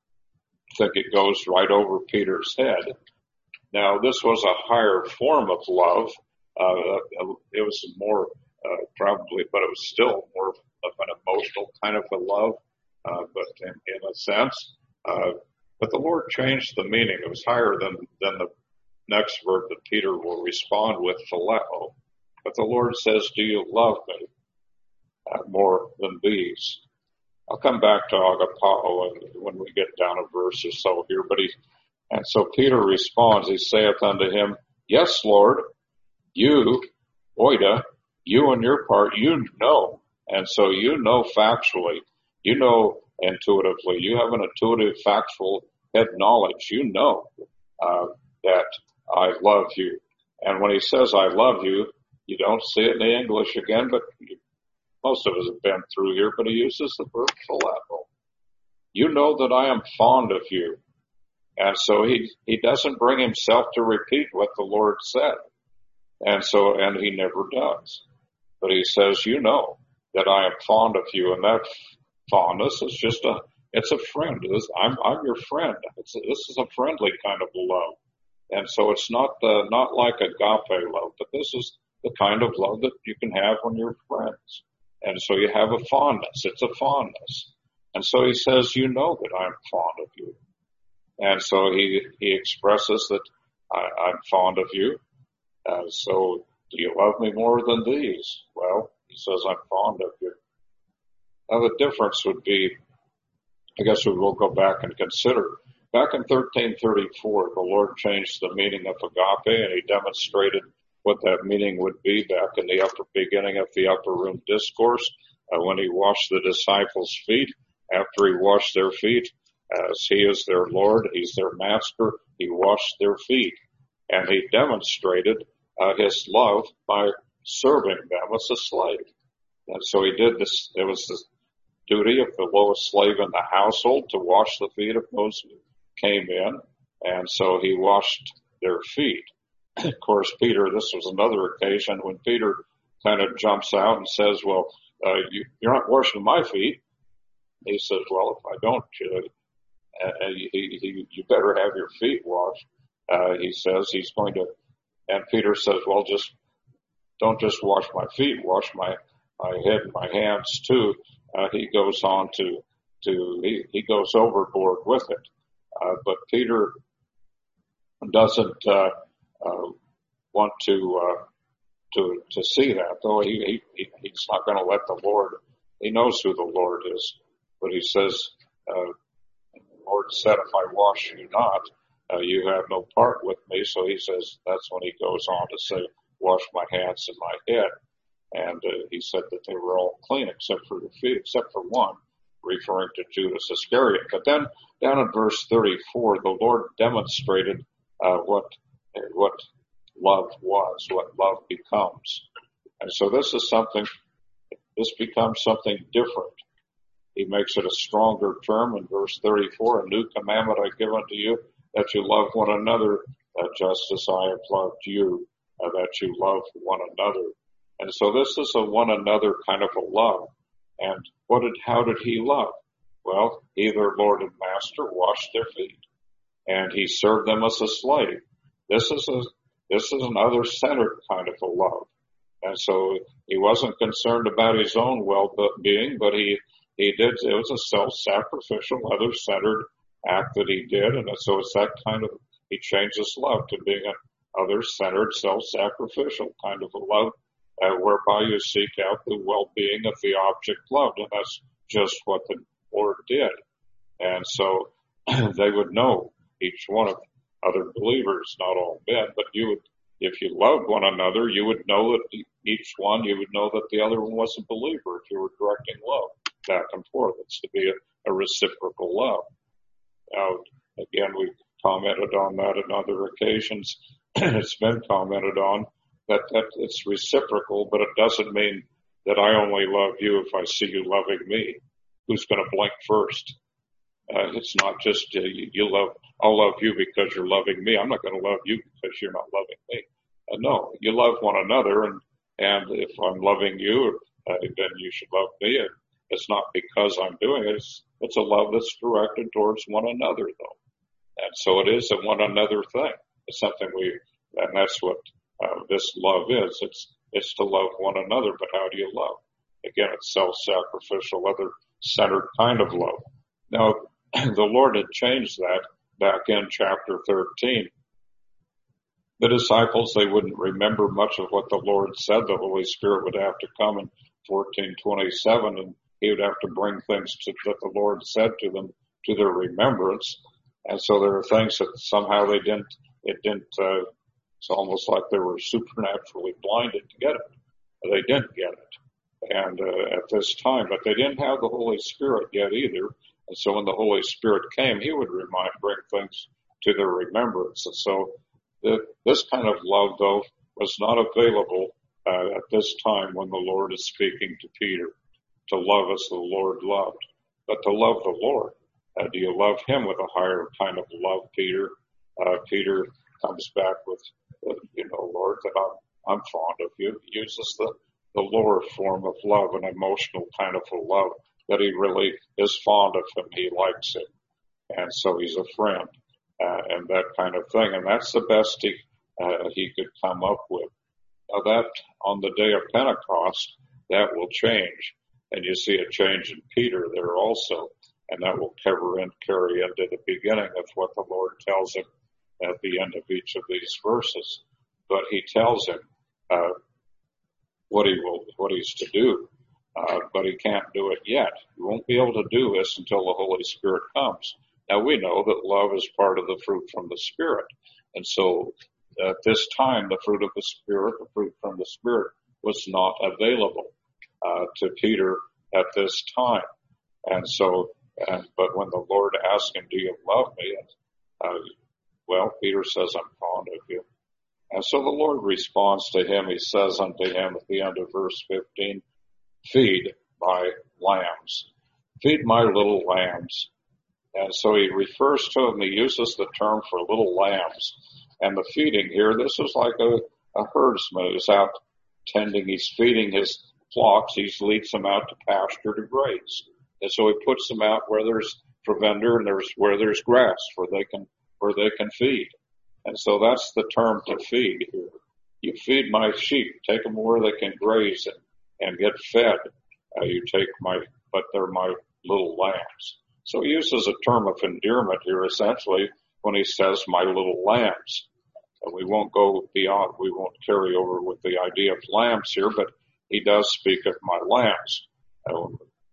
I think it goes right over Peter's head. Now this was a higher form of love. Uh, it was more, uh, probably, but it was still more of an emotional kind of a love, uh, but in, in a sense, uh, but the Lord changed the meaning. It was higher than, than the next verb that Peter will respond with, phileo. But the Lord says, do you love me uh, more than these? I'll come back to agapao when we get down a verse or so here. But he, and so Peter responds, he saith unto him, yes, Lord, you, oida, you on your part, you know. And so you know factually, you know intuitively, you have an intuitive, factual head knowledge. You know uh, that I love you. And when he says I love you, you don't see it in the English again, but you, most of us have been through here, but he uses the verb phileo. You know that I am fond of you. And so he, he doesn't bring himself to repeat what the Lord said. And so, and he never does. But he says, you know that I am fond of you. And that fondness is just a, it's a friend. It's, I'm, I'm your friend. It's a, this is a friendly kind of love. And so it's not, uh, not like agape love, but this is the kind of love that you can have when you're friends. And so you have a fondness. It's a fondness. And so he says, you know that I'm fond of you. And so he, he expresses that I, I'm fond of you. Uh, so do you love me more than these? Well, he says, I'm fond of you. Now the difference would be, I guess we will go back and consider. Back in thirteen thirty-four, the Lord changed the meaning of agape, and he demonstrated what that meaning would be back in the upper beginning of the upper room discourse, uh, when he washed the disciples' feet. After he washed their feet, as he is their Lord, he's their master, he washed their feet. And he demonstrated uh, his love by serving them as a slave. And so he did this. It was the duty of the lowest slave in the household to wash the feet of those who came in. And so he washed their feet. Of course, Peter, this was another occasion when Peter kind of jumps out and says, well, uh, you, you're not washing my feet. He says, well, if I don't, you, uh, you, you, you better have your feet washed. Uh, he says he's going to, and Peter says, well, just, don't just wash my feet, wash my, my head and my hands too. Uh, he goes on to, to, he, he goes overboard with it. Uh, but Peter doesn't, uh, uh, want to, uh, to, to see that, though he, he, he's not going to let the Lord, he knows who the Lord is, but he says, uh, the Lord said, if I wash you not, Uh, you have no part with me. So he says, that's when he goes on to say, wash my hands and my head. And uh, he said that they were all clean except for the feet, except for one, referring to Judas Iscariot. But then down in verse thirty-four, the Lord demonstrated uh, what what love was, what love becomes. And so this is something, this becomes something different. He makes it a stronger term in verse thirty-four, a new commandment I give unto you, that you love one another, uh, just as I have loved you, uh, that you love one another. And so this is a one another kind of a love. And what did, how did he love? Well, either Lord and Master washed their feet, and he served them as a slave. This is a, this is an other-centered kind of a love. And so he wasn't concerned about his own well-being, but he, he did, it was a self-sacrificial, other-centered act that he did, and so it's that kind of, he changed his love to being an other-centered, self-sacrificial kind of a love, uh, whereby you seek out the well-being of the object loved, and that's just what the Lord did. And so they would know, each one of other believers, not all men, but you would, if you loved one another, you would know that each one, you would know that the other one was a believer if you were directing love back and forth. It's to be a, a reciprocal love. Now, again, we've commented on that on other occasions. It's been commented on that, that it's reciprocal, but it doesn't mean that I only love you if I see you loving me. Who's going to blink first? Uh, it's not just uh, you, you love, I'll love you because you're loving me. I'm not going to love you because you're not loving me. Uh, no, you love one another, and, and if I'm loving you, uh, then you should love me. And it's not because I'm doing it. It's, it's a love that's directed towards one another, though. And so it is a one another thing. It's something we, and that's what uh, this love is. It's, it's to love one another, but how do you love? Again, it's self-sacrificial, other-centered kind of love. Now, the Lord had changed that back in chapter thirteen. The disciples, they wouldn't remember much of what the Lord said. The Holy Spirit would have to come in fourteen twenty-seven, and he would have to bring things to, that the Lord said to them to their remembrance. And so there are things that somehow they didn't, it didn't uh, It's almost like they were supernaturally blinded to get it. They didn't get it. And uh, at this time, but they didn't have the Holy Spirit yet either. And so when the Holy Spirit came, he would remind, bring things to their remembrance. And so the, this kind of love, though, was not available uh, at this time when the Lord is speaking to Peter, to love as the Lord loved, but to love the Lord. Uh, do you love him with a higher kind of love, Peter? Uh, Peter comes back with, uh, you know, Lord, that I'm, I'm fond of you. He uses the, the lower form of love, an emotional kind of a love, that he really is fond of him. He likes him. And so he's a friend, uh, and that kind of thing. And that's the best he, uh, he could come up with. Now that, on the day of Pentecost, that will change. And you see a change in Peter there also. And that will cover and carry into the beginning of what the Lord tells him at the end of each of these verses. But he tells him, uh, what he will, what he's to do. Uh, but he can't do it yet. He won't be able to do this until the Holy Spirit comes. Now we know that love is part of the fruit from the Spirit. And so at this time, the fruit of the Spirit, the fruit from the Spirit, was not available uh, to Peter at this time. And so, and, but when the Lord asked him, do you love me? Uh, well, Peter says, I'm fond of you. And so the Lord responds to him. He says unto him at the end of verse fifteen, feed my lambs. Feed my little lambs. And so he refers to them, he uses the term for little lambs. And the feeding here, this is like a, a herdsman who's out tending, he's feeding his flocks, he leads them out to pasture to graze. And so he puts them out where there's provender and there's where there's grass, where they can where they can feed. And so that's the term to feed here. You feed my sheep, take them where they can graze and, and get fed. Uh, you take my, but they're my little lambs. So he uses a term of endearment here essentially when he says my little lambs. And we won't go beyond, we won't carry over with the idea of lambs here, but he does speak of my lambs. Uh,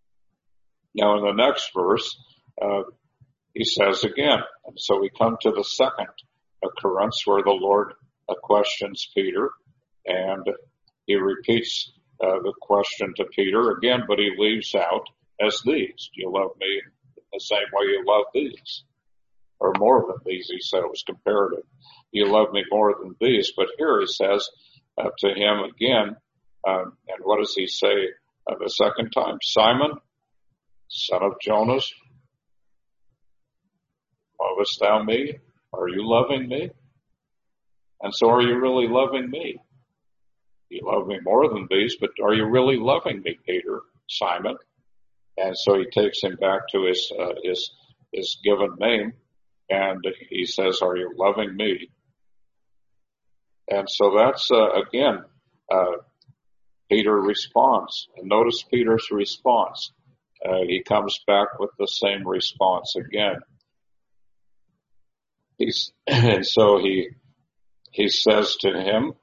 now in the next verse, uh, he says again, and so we come to the second occurrence where the Lord uh, questions Peter, and he repeats uh, the question to Peter again, but he leaves out as these. Do you love me the same way you love these? Or more than these, he said. It was comparative. You love me more than these. But here he says uh, to him again, um, and what does he say uh, the second time? Simon, son of Jonas, lovest thou me? Are you loving me? And so are you really loving me? You love me more than these, but are you really loving me, Peter, Simon? And so he takes him back to his, uh, his, his given name, and he says, are you loving me? And so that's, uh, again, uh, Peter responds. And notice Peter's response. Uh, he comes back with the same response again. He's, and so he, he says to him,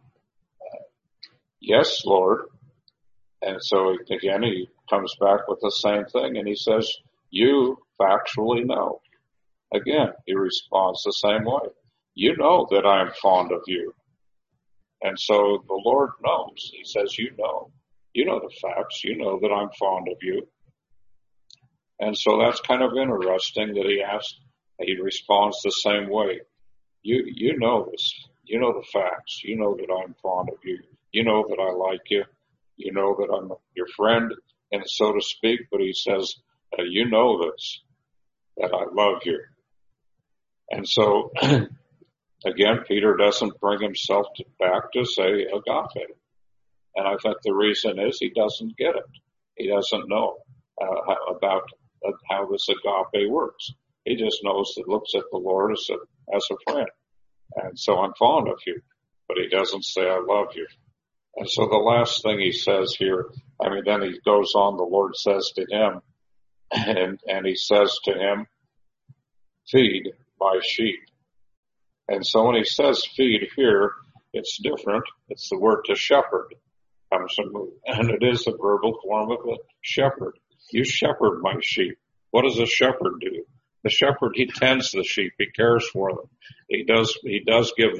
yes, Lord. And so again, he comes back with the same thing and he says, you factually know. Again, he responds the same way. You know that I am fond of you. And so the Lord knows. He says, you know. You know the facts. You know that I'm fond of you. And so that's kind of interesting that he asked, he responds the same way. You, you know this. You know the facts. You know that I'm fond of you. You know that I like you. You know that I'm your friend, and so to speak. But he says, uh, you know this, that I love you. And so, again, Peter doesn't bring himself to, back to say agape. And I think the reason is he doesn't get it. He doesn't know uh, about uh, how this agape works. He just knows that looks at the Lord as a, as a friend. And so I'm fond of you. But he doesn't say I love you. And so the last thing he says here, I mean, then he goes on, the Lord says to him, and, and he says to him, feed my sheep. And so when he says feed here, it's different. It's the word to shepherd. And it is a verbal form of a shepherd. You shepherd my sheep. What does a shepherd do? The shepherd, he tends the sheep. He cares for them. He does, he does give them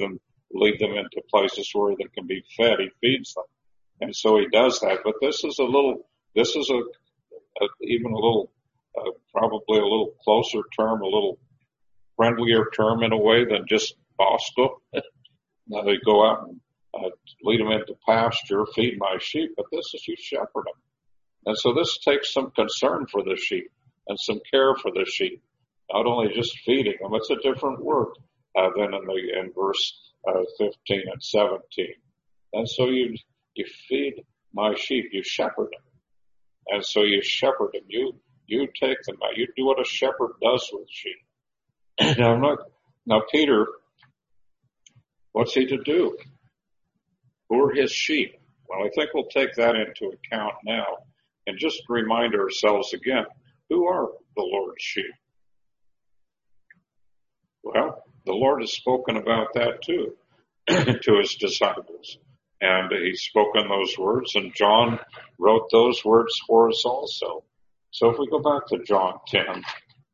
lead them into places where they can be fed. He feeds them. And so he does that. But this is a little, this is a, a even a little, uh, probably a little closer term, a little friendlier term in a way than just Bosco. Now they go out and uh, lead them into pasture, feed my sheep, but this is you shepherd them. And so this takes some concern for the sheep and some care for the sheep, not only just feeding them. It's a different word uh, than in the in verse uh, fifteen and seventeen. And so you you feed my sheep, you shepherd them, and so you shepherd them. You you take them out. You do what a shepherd does with sheep. now, I'm not, now Peter, what's he to do? Who are his sheep? Well, I think we'll take that into account now and just remind ourselves again, who are the Lord's sheep? Well, the Lord has spoken about that too to his disciples. And he's spoken those words, and John wrote those words for us also. So if we go back to John ten,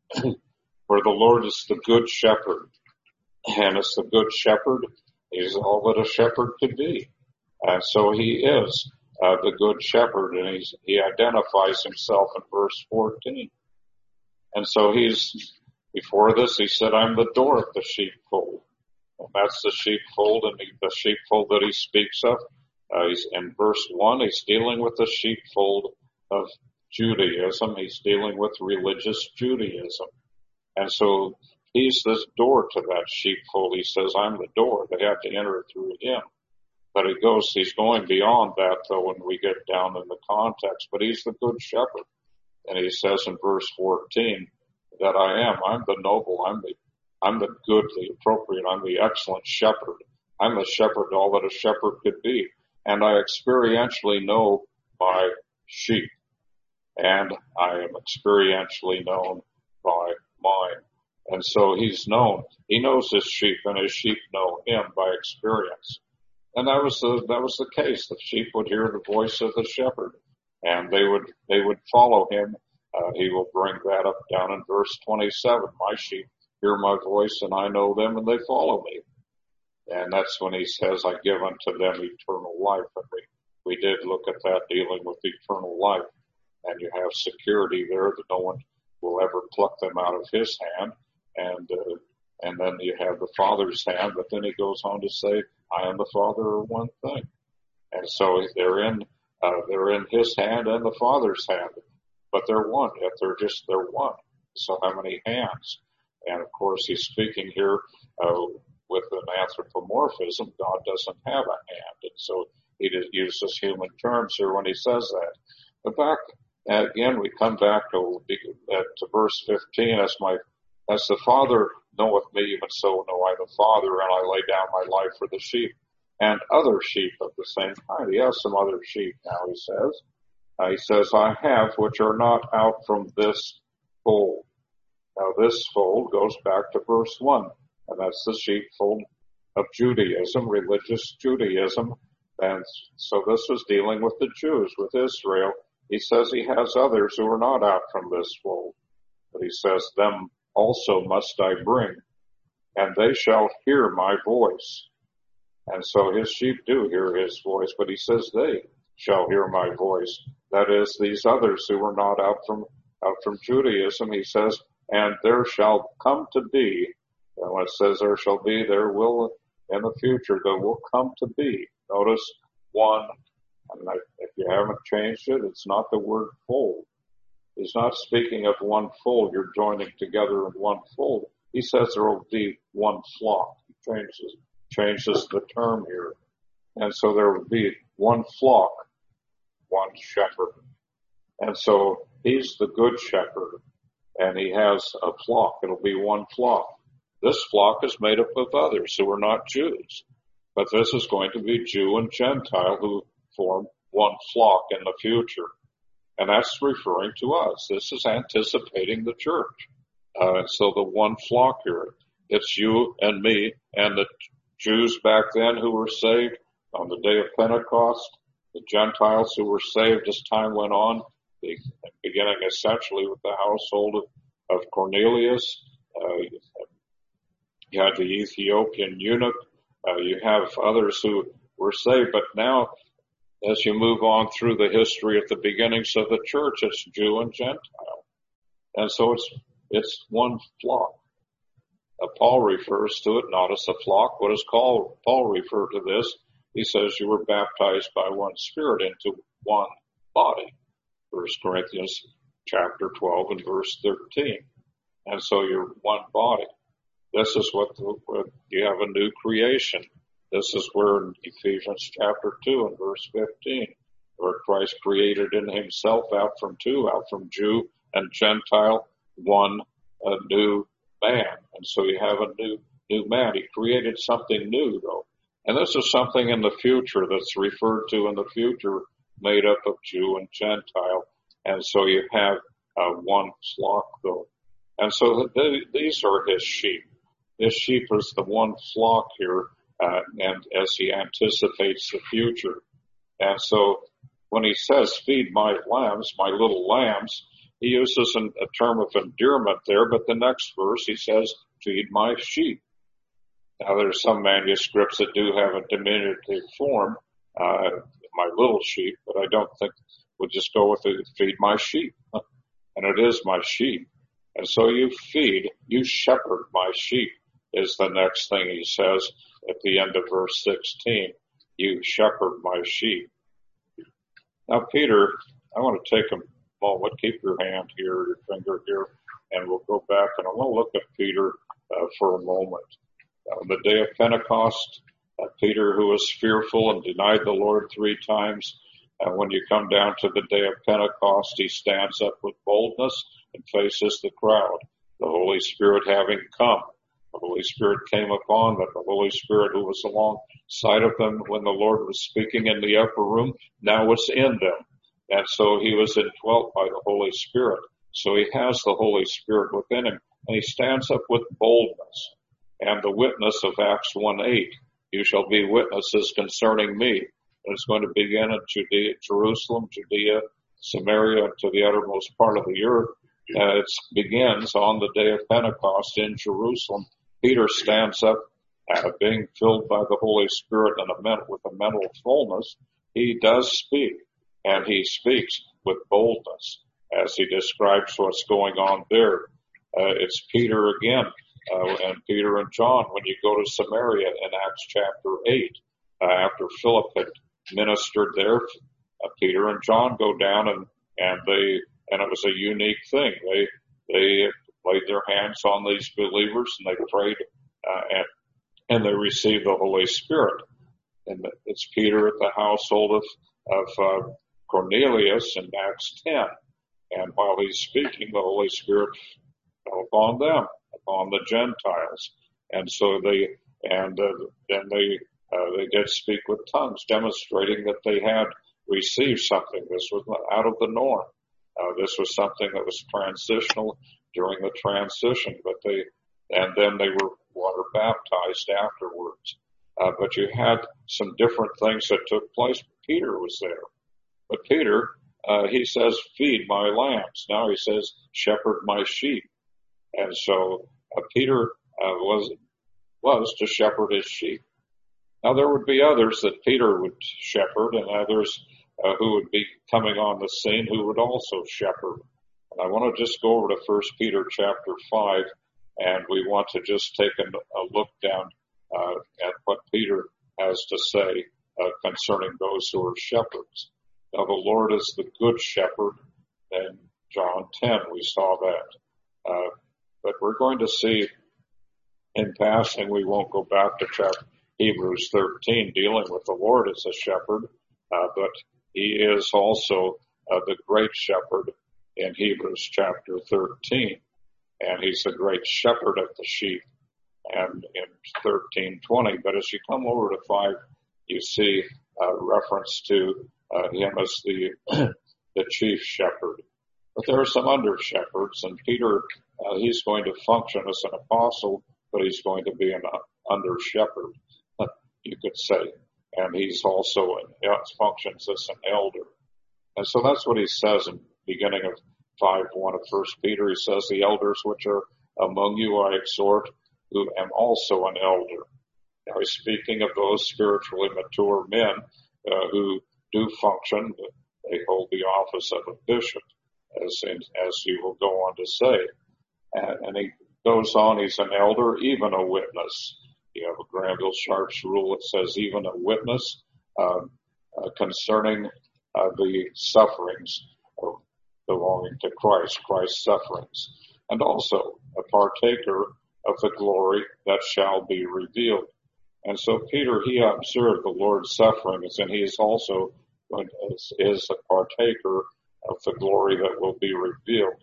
where the Lord is the good shepherd, and as the good shepherd, he's all that a shepherd could be. And so he is uh, the good shepherd, and he's, he identifies himself in verse fourteen. And so he's, before this, he said, I'm the door of the sheepfold. And that's the sheepfold, and the sheepfold that he speaks of. Uh, he's, in verse one, he's dealing with the sheepfold of Judaism. He's dealing with religious Judaism. And so he's this door to that sheepfold. He says, I'm the door. They have to enter through him. But it goes, he's going beyond that, though, when we get down in the context. But he's the good shepherd. And he says in verse fourteen that I am. I'm the noble. I'm the I'm the good, the appropriate. I'm the excellent shepherd. I'm the shepherd, all that a shepherd could be. And I experientially know my sheep. And I am experientially known by mine. And so he's known. He knows his sheep, and his sheep know him by experience. And that was the, that was the case. The sheep would hear the voice of the shepherd, and they would, they would follow him. Uh, he will bring that up down in verse twenty-seven. My sheep hear my voice, and I know them, and they follow me. And that's when he says, I give unto them eternal life. And we, we did look at that, dealing with eternal life. And you have security there that no one will ever pluck them out of his hand. And, uh, and then you have the Father's hand, but then he goes on to say, I and the Father are one thing. And so they're in, uh, they're in his hand and the Father's hand, but they're one, yet they're just, they're one. So how many hands? And of course, he's speaking here, uh, with an anthropomorphism. God doesn't have a hand. And so he uses human terms here when he says that. But back, again, we come back to, to verse fifteen, as my, as the Father knoweth me, even so know I the Father, and I lay down my life for the sheep, and other sheep of the same kind. He has some other sheep now, he says. Uh, he says, I have, which are not out from this fold. Now this fold goes back to verse one, and that's the sheepfold of Judaism, religious Judaism. And so this was dealing with the Jews, with Israel. He says he has others who are not out from this fold. But he says, them also must I bring, and they shall hear my voice. And so his sheep do hear his voice, but he says they shall hear my voice. That is, these others who were not out from, out from Judaism, he says, and there shall come to be, and when it says there shall be, there will, in the future, there will come to be. Notice one, and I, if you haven't changed it, it's not the word fold. He's not speaking of one fold, you're joining together in one fold. He says there will be one flock. He changes, changes the term here. And so there will be one flock, one shepherd. And so he's the good shepherd, and he has a flock. It'll be one flock. This flock is made up of others who are not Jews. But this is going to be Jew and Gentile who form one flock in the future. And that's referring to us. This is anticipating the church. Uh, and so the one flock here, it's you and me and the Jews back then who were saved on the day of Pentecost, the Gentiles who were saved as time went on, the, beginning essentially with the household of, of Cornelius. Uh, you had the Ethiopian eunuch Uh, you have others who were saved, but now as you move on through the history of the beginnings of the church, it's Jew and Gentile. And so it's, it's one flock. Uh, Paul refers to it not as a flock. What does Paul, Paul refer to this? He says you were baptized by one Spirit into one body. First Corinthians chapter twelve and verse thirteen. And so you're one body. This is what, the, what you have a new creation. This is where in Ephesians chapter two and verse fifteen, where Christ created in himself out from two, out from Jew and Gentile, one a new man. And so you have a new, new man. He created something new though. And this is something in the future that's referred to in the future, made up of Jew and Gentile. And so you have uh, one flock though. And so the, these are his sheep. His sheep is the one flock here, uh, and as he anticipates the future. And so when he says, feed my lambs, my little lambs, he uses an, a term of endearment there, but the next verse he says, feed my sheep. Now there's some manuscripts that do have a diminutive form, uh, my little sheep, but I don't think we'll just go with it, feed my sheep. And it is my sheep. And so you feed, you shepherd my sheep is the next thing he says at the end of verse sixteen. You shepherd my sheep. Now, Peter, I want to take a moment, keep your hand here, your finger here, and we'll go back and I want to look at Peter uh, for a moment. On the day of Pentecost, uh, Peter, who was fearful and denied the Lord three times, uh, when you come down to the day of Pentecost, he stands up with boldness and faces the crowd. The Holy Spirit having come. The Holy Spirit came upon them. The Holy Spirit who was alongside of them when the Lord was speaking in the upper room now was in them. And so he was indwelt by the Holy Spirit. So he has the Holy Spirit within him. And he stands up with boldness. And the witness of Acts one eight, you shall be witnesses concerning me. And it's going to begin in Judea, Jerusalem, Judea, Samaria, and to the uttermost part of the earth. Uh, it begins on the day of Pentecost in Jerusalem. Peter stands up, uh, being filled by the Holy Spirit and a men- with a mental fullness. He does speak, and he speaks with boldness as he describes what's going on there. Uh, it's Peter again, uh, and Peter and John when you go to Samaria in Acts chapter eight. Uh, after Philip had ministered there, uh, Peter and John go down and, and they And it was a unique thing. They they laid their hands on these believers and they prayed, uh, and and they received the Holy Spirit. And it's Peter at the household of of uh, Cornelius in Acts ten. And while he's speaking, the Holy Spirit fell upon them, upon the Gentiles. And so they and uh, then they uh, they did speak with tongues, demonstrating that they had received something. This was out of the norm. Uh, this was something that was transitional during the transition, but they, and then they were water baptized afterwards. Uh, but you had some different things that took place. Peter was there. But Peter, uh, he says, feed my lambs. Now he says, shepherd my sheep. And so uh, Peter uh, was, was to shepherd his sheep. Now there would be others that Peter would shepherd and others Uh, who would be coming on the scene who would also shepherd. And I want to just go over to First Peter chapter five, and we want to just take a, a look down uh, at what Peter has to say uh, concerning those who are shepherds. Now the Lord is the good shepherd. In John ten we saw that. Uh, but we're going to see in passing, we won't go back to chapter Hebrews thirteen dealing with the Lord as a shepherd, uh, but he is also uh, the great shepherd in Hebrews chapter thirteen, and he's the great shepherd of the sheep, and in thirteen twenty. But as you come over to five, you see a reference to uh, him as the the chief shepherd. But there are some under shepherds, and Peter, uh, he's going to function as an apostle, but he's going to be an under shepherd, you could say. And he's also in, functions as an elder. And so that's what he says in the beginning of five one of First Peter. He says, the elders which are among you I exhort, who am also an elder. Now he's speaking of those spiritually mature men uh, who do function. They hold the office of a bishop, as in, as he will go on to say. And, and he goes on, he's an elder, even a witness. You have a Granville Sharp's rule that says even a witness uh, uh, concerning uh, the sufferings of belonging to Christ, Christ's sufferings, and also a partaker of the glory that shall be revealed. And so Peter, he observed the Lord's sufferings, and he is also is, is a partaker of the glory that will be revealed.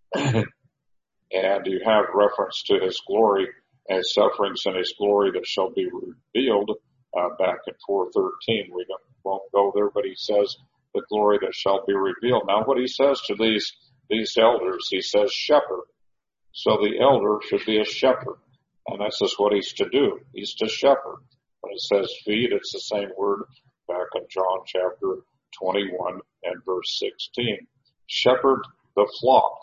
And you have reference to his glory as sufferings and his glory that shall be revealed uh, back in four thirteen. We don't, won't go there, but he says the glory that shall be revealed. Now what he says to these these elders, he says shepherd. So the elder should be a shepherd, and this is what he's to do. He's to shepherd. When it says feed, it's the same word back in John chapter twenty-one and verse sixteen. Shepherd the flock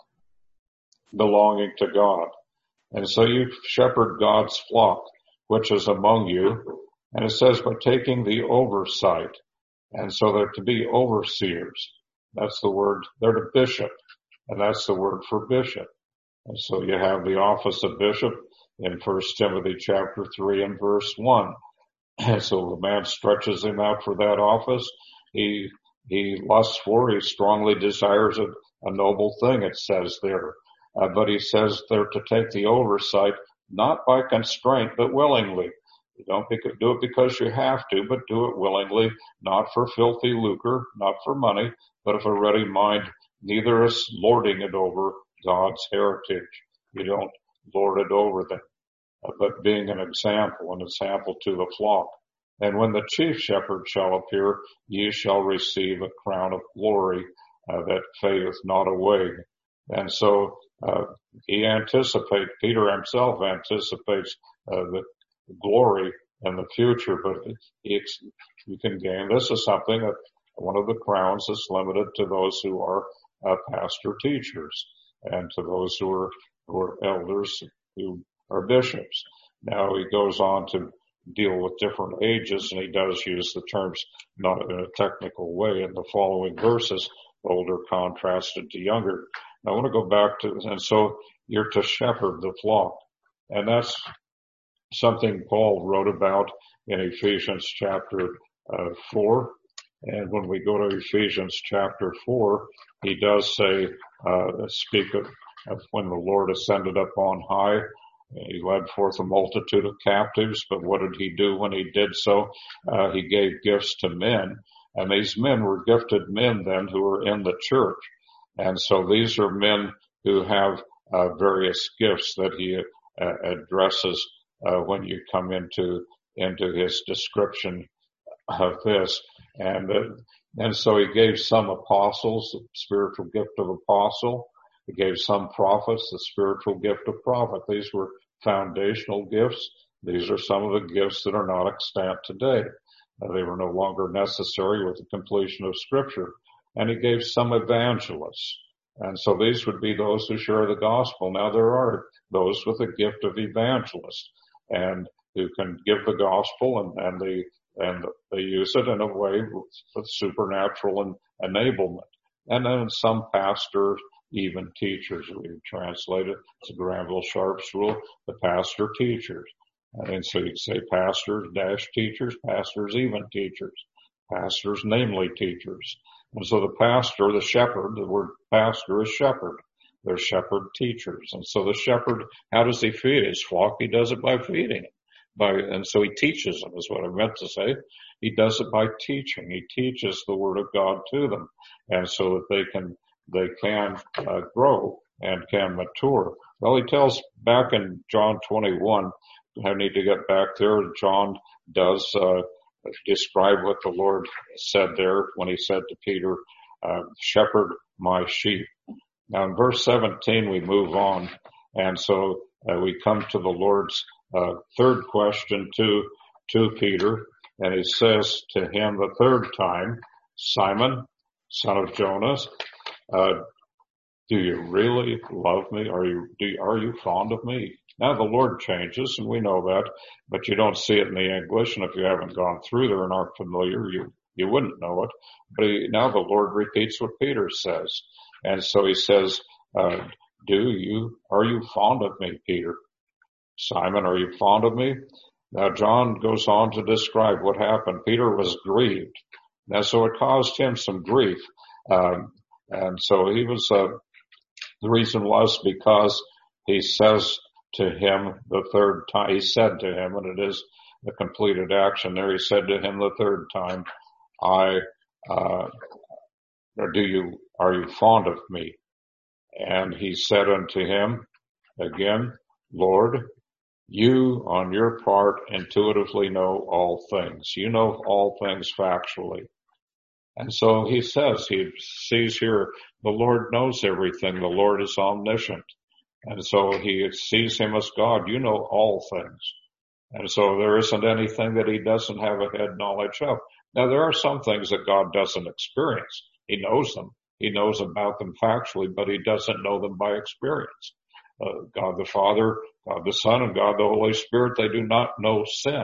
belonging to God. And so you shepherd God's flock, which is among you. And it says by taking the oversight. And so they're to be overseers. That's the word. They're to bishop. And that's the word for bishop. And so you have the office of bishop in First Timothy chapter three and verse one. And so the man stretches him out for that office. He, he lusts for, he strongly desires a, a noble thing, it says there. Uh, but he says they're to take the oversight, not by constraint, but willingly. You don't do it because you have to, but do it willingly, not for filthy lucre, not for money, but of a ready mind, neither as lording it over God's heritage. You don't lord it over them, uh, but being an example, an example to the flock. And when the chief shepherd shall appear, ye shall receive a crown of glory uh, that fadeth not away. And so uh, he anticipates, Peter himself anticipates uh, the glory in the future, but he, you can gain. This is something that one of the crowns is limited to those who are uh, pastor teachers and to those who are, who are elders who are bishops. Now he goes on to deal with different ages, and he does use the terms not in a technical way in the following verses, older contrasted to younger. I want to go back to, and so you're to shepherd the flock. And that's something Paul wrote about in Ephesians chapter uh, four. And when we go to Ephesians chapter four, he does say, uh, speak of, of when the Lord ascended up on high. He led forth a multitude of captives, but what did he do when he did so? Uh, he gave gifts to men. And these men were gifted men then who were in the church. And so these are men who have uh, various gifts that he uh, addresses uh, when you come into into his description of this. And uh, and so he gave some apostles the spiritual gift of apostle. He gave some prophets the spiritual gift of prophet. These were foundational gifts. These are some of the gifts that are not extant today. Uh, they were no longer necessary with the completion of Scripture. And he gave some evangelists. And so these would be those who share the gospel. Now there are those with the gift of evangelist and who can give the gospel and, and they, and they use it in a way with, with supernatural and enablement. And then some pastors, even teachers, we translate it. It's a Granville Sharp's rule, the pastor teachers. And so you'd say pastors dash teachers, pastors even teachers, pastors namely teachers. And so the pastor, the shepherd, the word pastor is shepherd. They're shepherd teachers. And so the shepherd, how does he feed his flock? He does it by feeding it. By, and so he teaches them is what I meant to say. He does it by teaching. He teaches the word of God to them. And so that they can, they can uh, grow and can mature. Well, he tells back in John twenty-one, I need to get back there. John does, uh, describe what the Lord said there when he said to Peter, uh, shepherd my sheep. Now in verse seventeen we move on, and so uh, we come to the Lord's uh, third question to to Peter, and he says to him the third time, Simon, son of Jonas, uh, do you really love me? Are you do are you fond of me? Now the Lord changes, and we know that, but you don't see it in the English, and if you haven't gone through there and aren't familiar, you, you wouldn't know it. But he, now the Lord repeats what Peter says. And so he says, uh, do you, are you fond of me, Peter? Simon, are you fond of me? Now John goes on to describe what happened. Peter was grieved. Now, so it caused him some grief. Um, and so he was, uh, the reason was because he says to him the third time, he said to him, and it is a completed action there, he said to him the third time, I, uh, do you, are you fond of me? And he said unto him again, Lord, you on your part intuitively know all things. You know all things factually. And so he says, he sees here, the Lord knows everything. The Lord is omniscient. And so he sees him as God. You know all things. And so there isn't anything that he doesn't have a head knowledge of. Now there are some things that God doesn't experience. He knows them. He knows about them factually, but he doesn't know them by experience. Uh, God the Father, God the Son, and God the Holy Spirit, they do not know sin.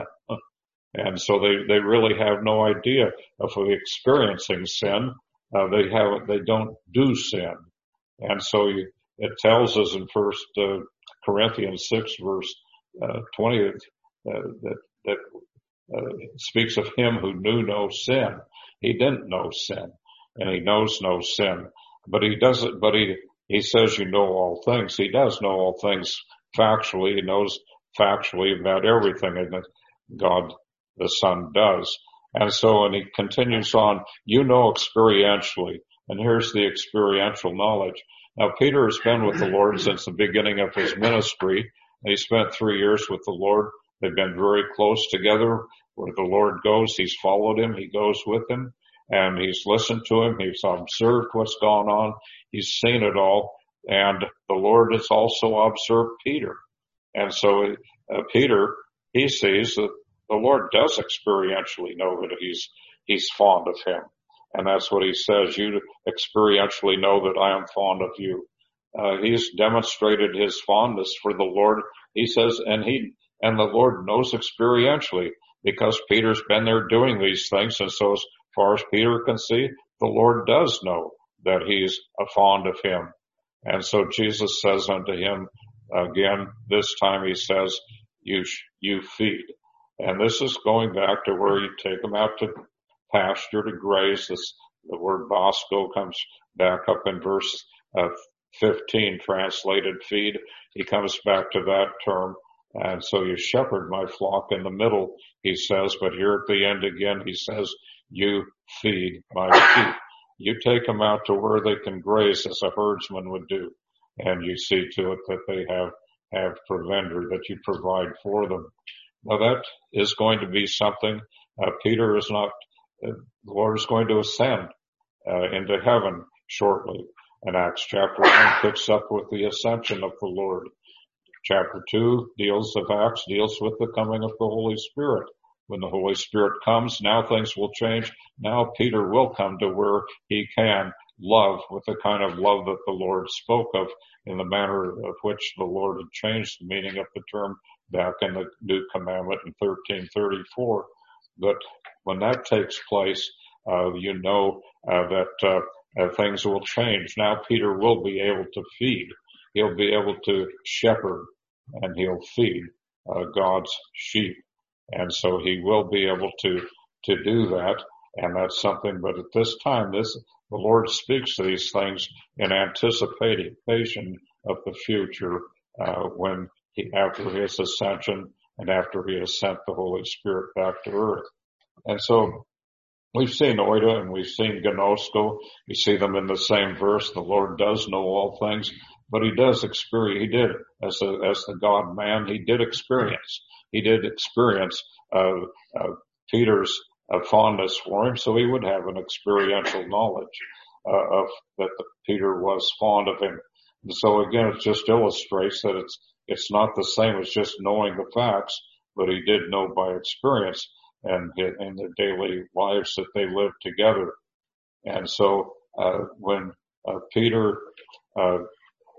And so they, they really have no idea of experiencing sin. Uh, they have, they don't do sin. And so you, it tells us in First uh, Corinthians six, verse uh, twenty, uh, that that uh, speaks of him who knew no sin. He didn't know sin, and he knows no sin. But he doesn't. But he he says, you know all things. He does know all things factually. He knows factually about everything, and God the Son does. And so, and he continues on, you know experientially, and here's the experiential knowledge. Now, Peter has been with the Lord since the beginning of his ministry. He spent three years with the Lord. They've been very close together. Where the Lord goes, he's followed him. He goes with him, and he's listened to him. He's observed what's gone on. He's seen it all. And the Lord has also observed Peter. And so uh, Peter, he sees that the Lord does experientially know that he's, he's fond of him. And that's what he says. You experientially know that I am fond of you. Uh, he's demonstrated his fondness for the Lord. He says, and he, and the Lord knows experientially because Peter's been there doing these things. And so as far as Peter can see, the Lord does know that he's fond of him. And so Jesus says unto him again, this time he says, you, you feed. And this is going back to where you take them out to pasture to graze. This, the word bosco comes back up in verse uh, fifteen, translated feed. He comes back to that term. And so you shepherd my flock in the middle, he says, but here at the end again, he says, you feed my sheep. You take them out to where they can graze as a herdsman would do. And you see to it that they have, have provender, that you provide for them. Now that is going to be something, uh, Peter is not, uh, the Lord is going to ascend, uh, into heaven shortly. And Acts chapter one picks up with the ascension of the Lord. Chapter two deals of Acts, deals with the coming of the Holy Spirit. When the Holy Spirit comes, now things will change. Now Peter will come to where he can love with the kind of love that the Lord spoke of in the manner of which the Lord had changed the meaning of the term back in the New Commandment in thirteen thirty-four. But when that takes place, uh, you know uh, that uh, uh, things will change. Now Peter will be able to feed. He'll be able to shepherd, and he'll feed uh, God's sheep. And so he will be able to, to do that. And that's something, but at this time, this, the Lord speaks to these things in anticipation of the future, uh, when he, after his ascension and after he has sent the Holy Spirit back to earth. And so we've seen Oida and we've seen Gnosko. We see them in the same verse. The Lord does know all things, but he does experience, he did, as a, as the God man, he did experience. He did experience uh, uh, Peter's uh, fondness for him, so he would have an experiential knowledge uh, of that the, Peter was fond of him. And so again, it just illustrates that it's it's not the same as just knowing the facts, but he did know by experience and in their daily lives that they lived together. And so uh, when uh, Peter uh,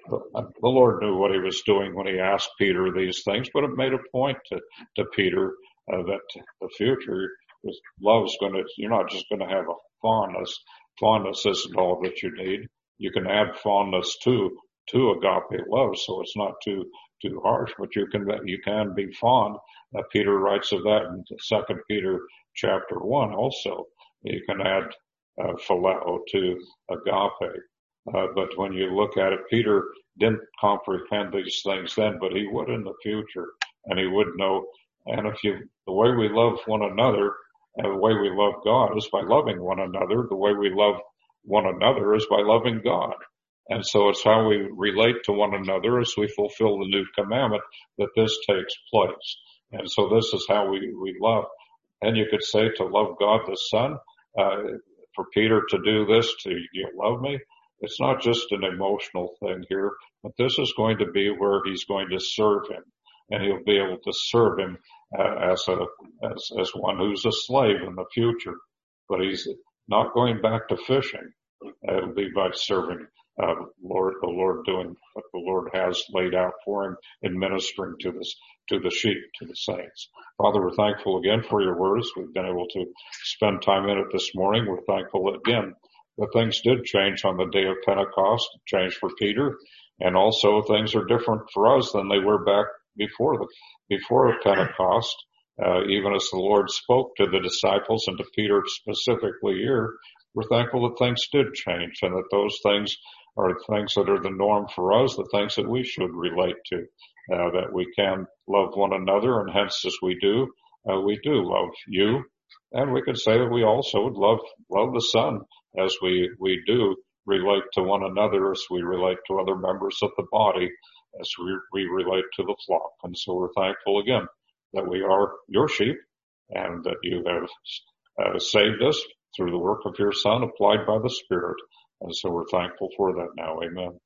the Lord knew what he was doing when he asked Peter these things, but it made a point to, to Peter uh, that the future is love's going to, you're not just going to have a fondness. Fondness isn't all that you need. You can add fondness to, to agape love, so it's not too, too harsh, but you can, you can be fond. Uh, Peter writes of that in Second Peter chapter one also. You can add uh, phileo to agape. Uh, but when you look at it, Peter didn't comprehend these things then, but he would in the future, and he would know. And if you, the way we love one another, and the way we love God is by loving one another. The way we love one another is by loving God. And so it's how we relate to one another as we fulfill the new commandment that this takes place. And so this is how we, we love. And you could say to love God the Son, uh, for Peter to do this, to you love me, it's not just an emotional thing here, but this is going to be where he's going to serve him. And he'll be able to serve him uh, as a as as one who's a slave in the future. But he's not going back to fishing. Uh, it'll be by serving uh, Lord, the Lord doing what the Lord has laid out for him in ministering to this to the sheep, to the saints. Father, we're thankful again for your words. We've been able to spend time in it this morning. We're thankful again that things did change on the day of Pentecost, changed for Peter, and also things are different for us than they were back before the before Pentecost. Uh, even as the Lord spoke to the disciples and to Peter specifically here, we're thankful that things did change and that those things are things that are the norm for us, the things that we should relate to, uh, that we can love one another, and hence as we do, uh, we do love you. And we could say that we also love, love the Son as we, we do relate to one another, as we relate to other members of the body, as we, we relate to the flock. And so we're thankful again that we are your sheep and that you have uh, saved us through the work of your Son applied by the Spirit. And so we're thankful for that now. Amen.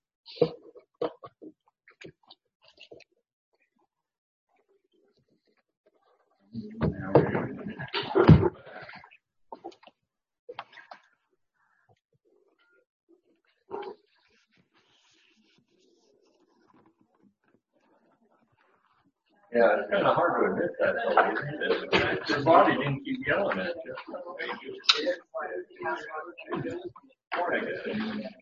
Yeah, it's kind of hard to admit that, though, isn't it? Your body didn't keep yelling at you.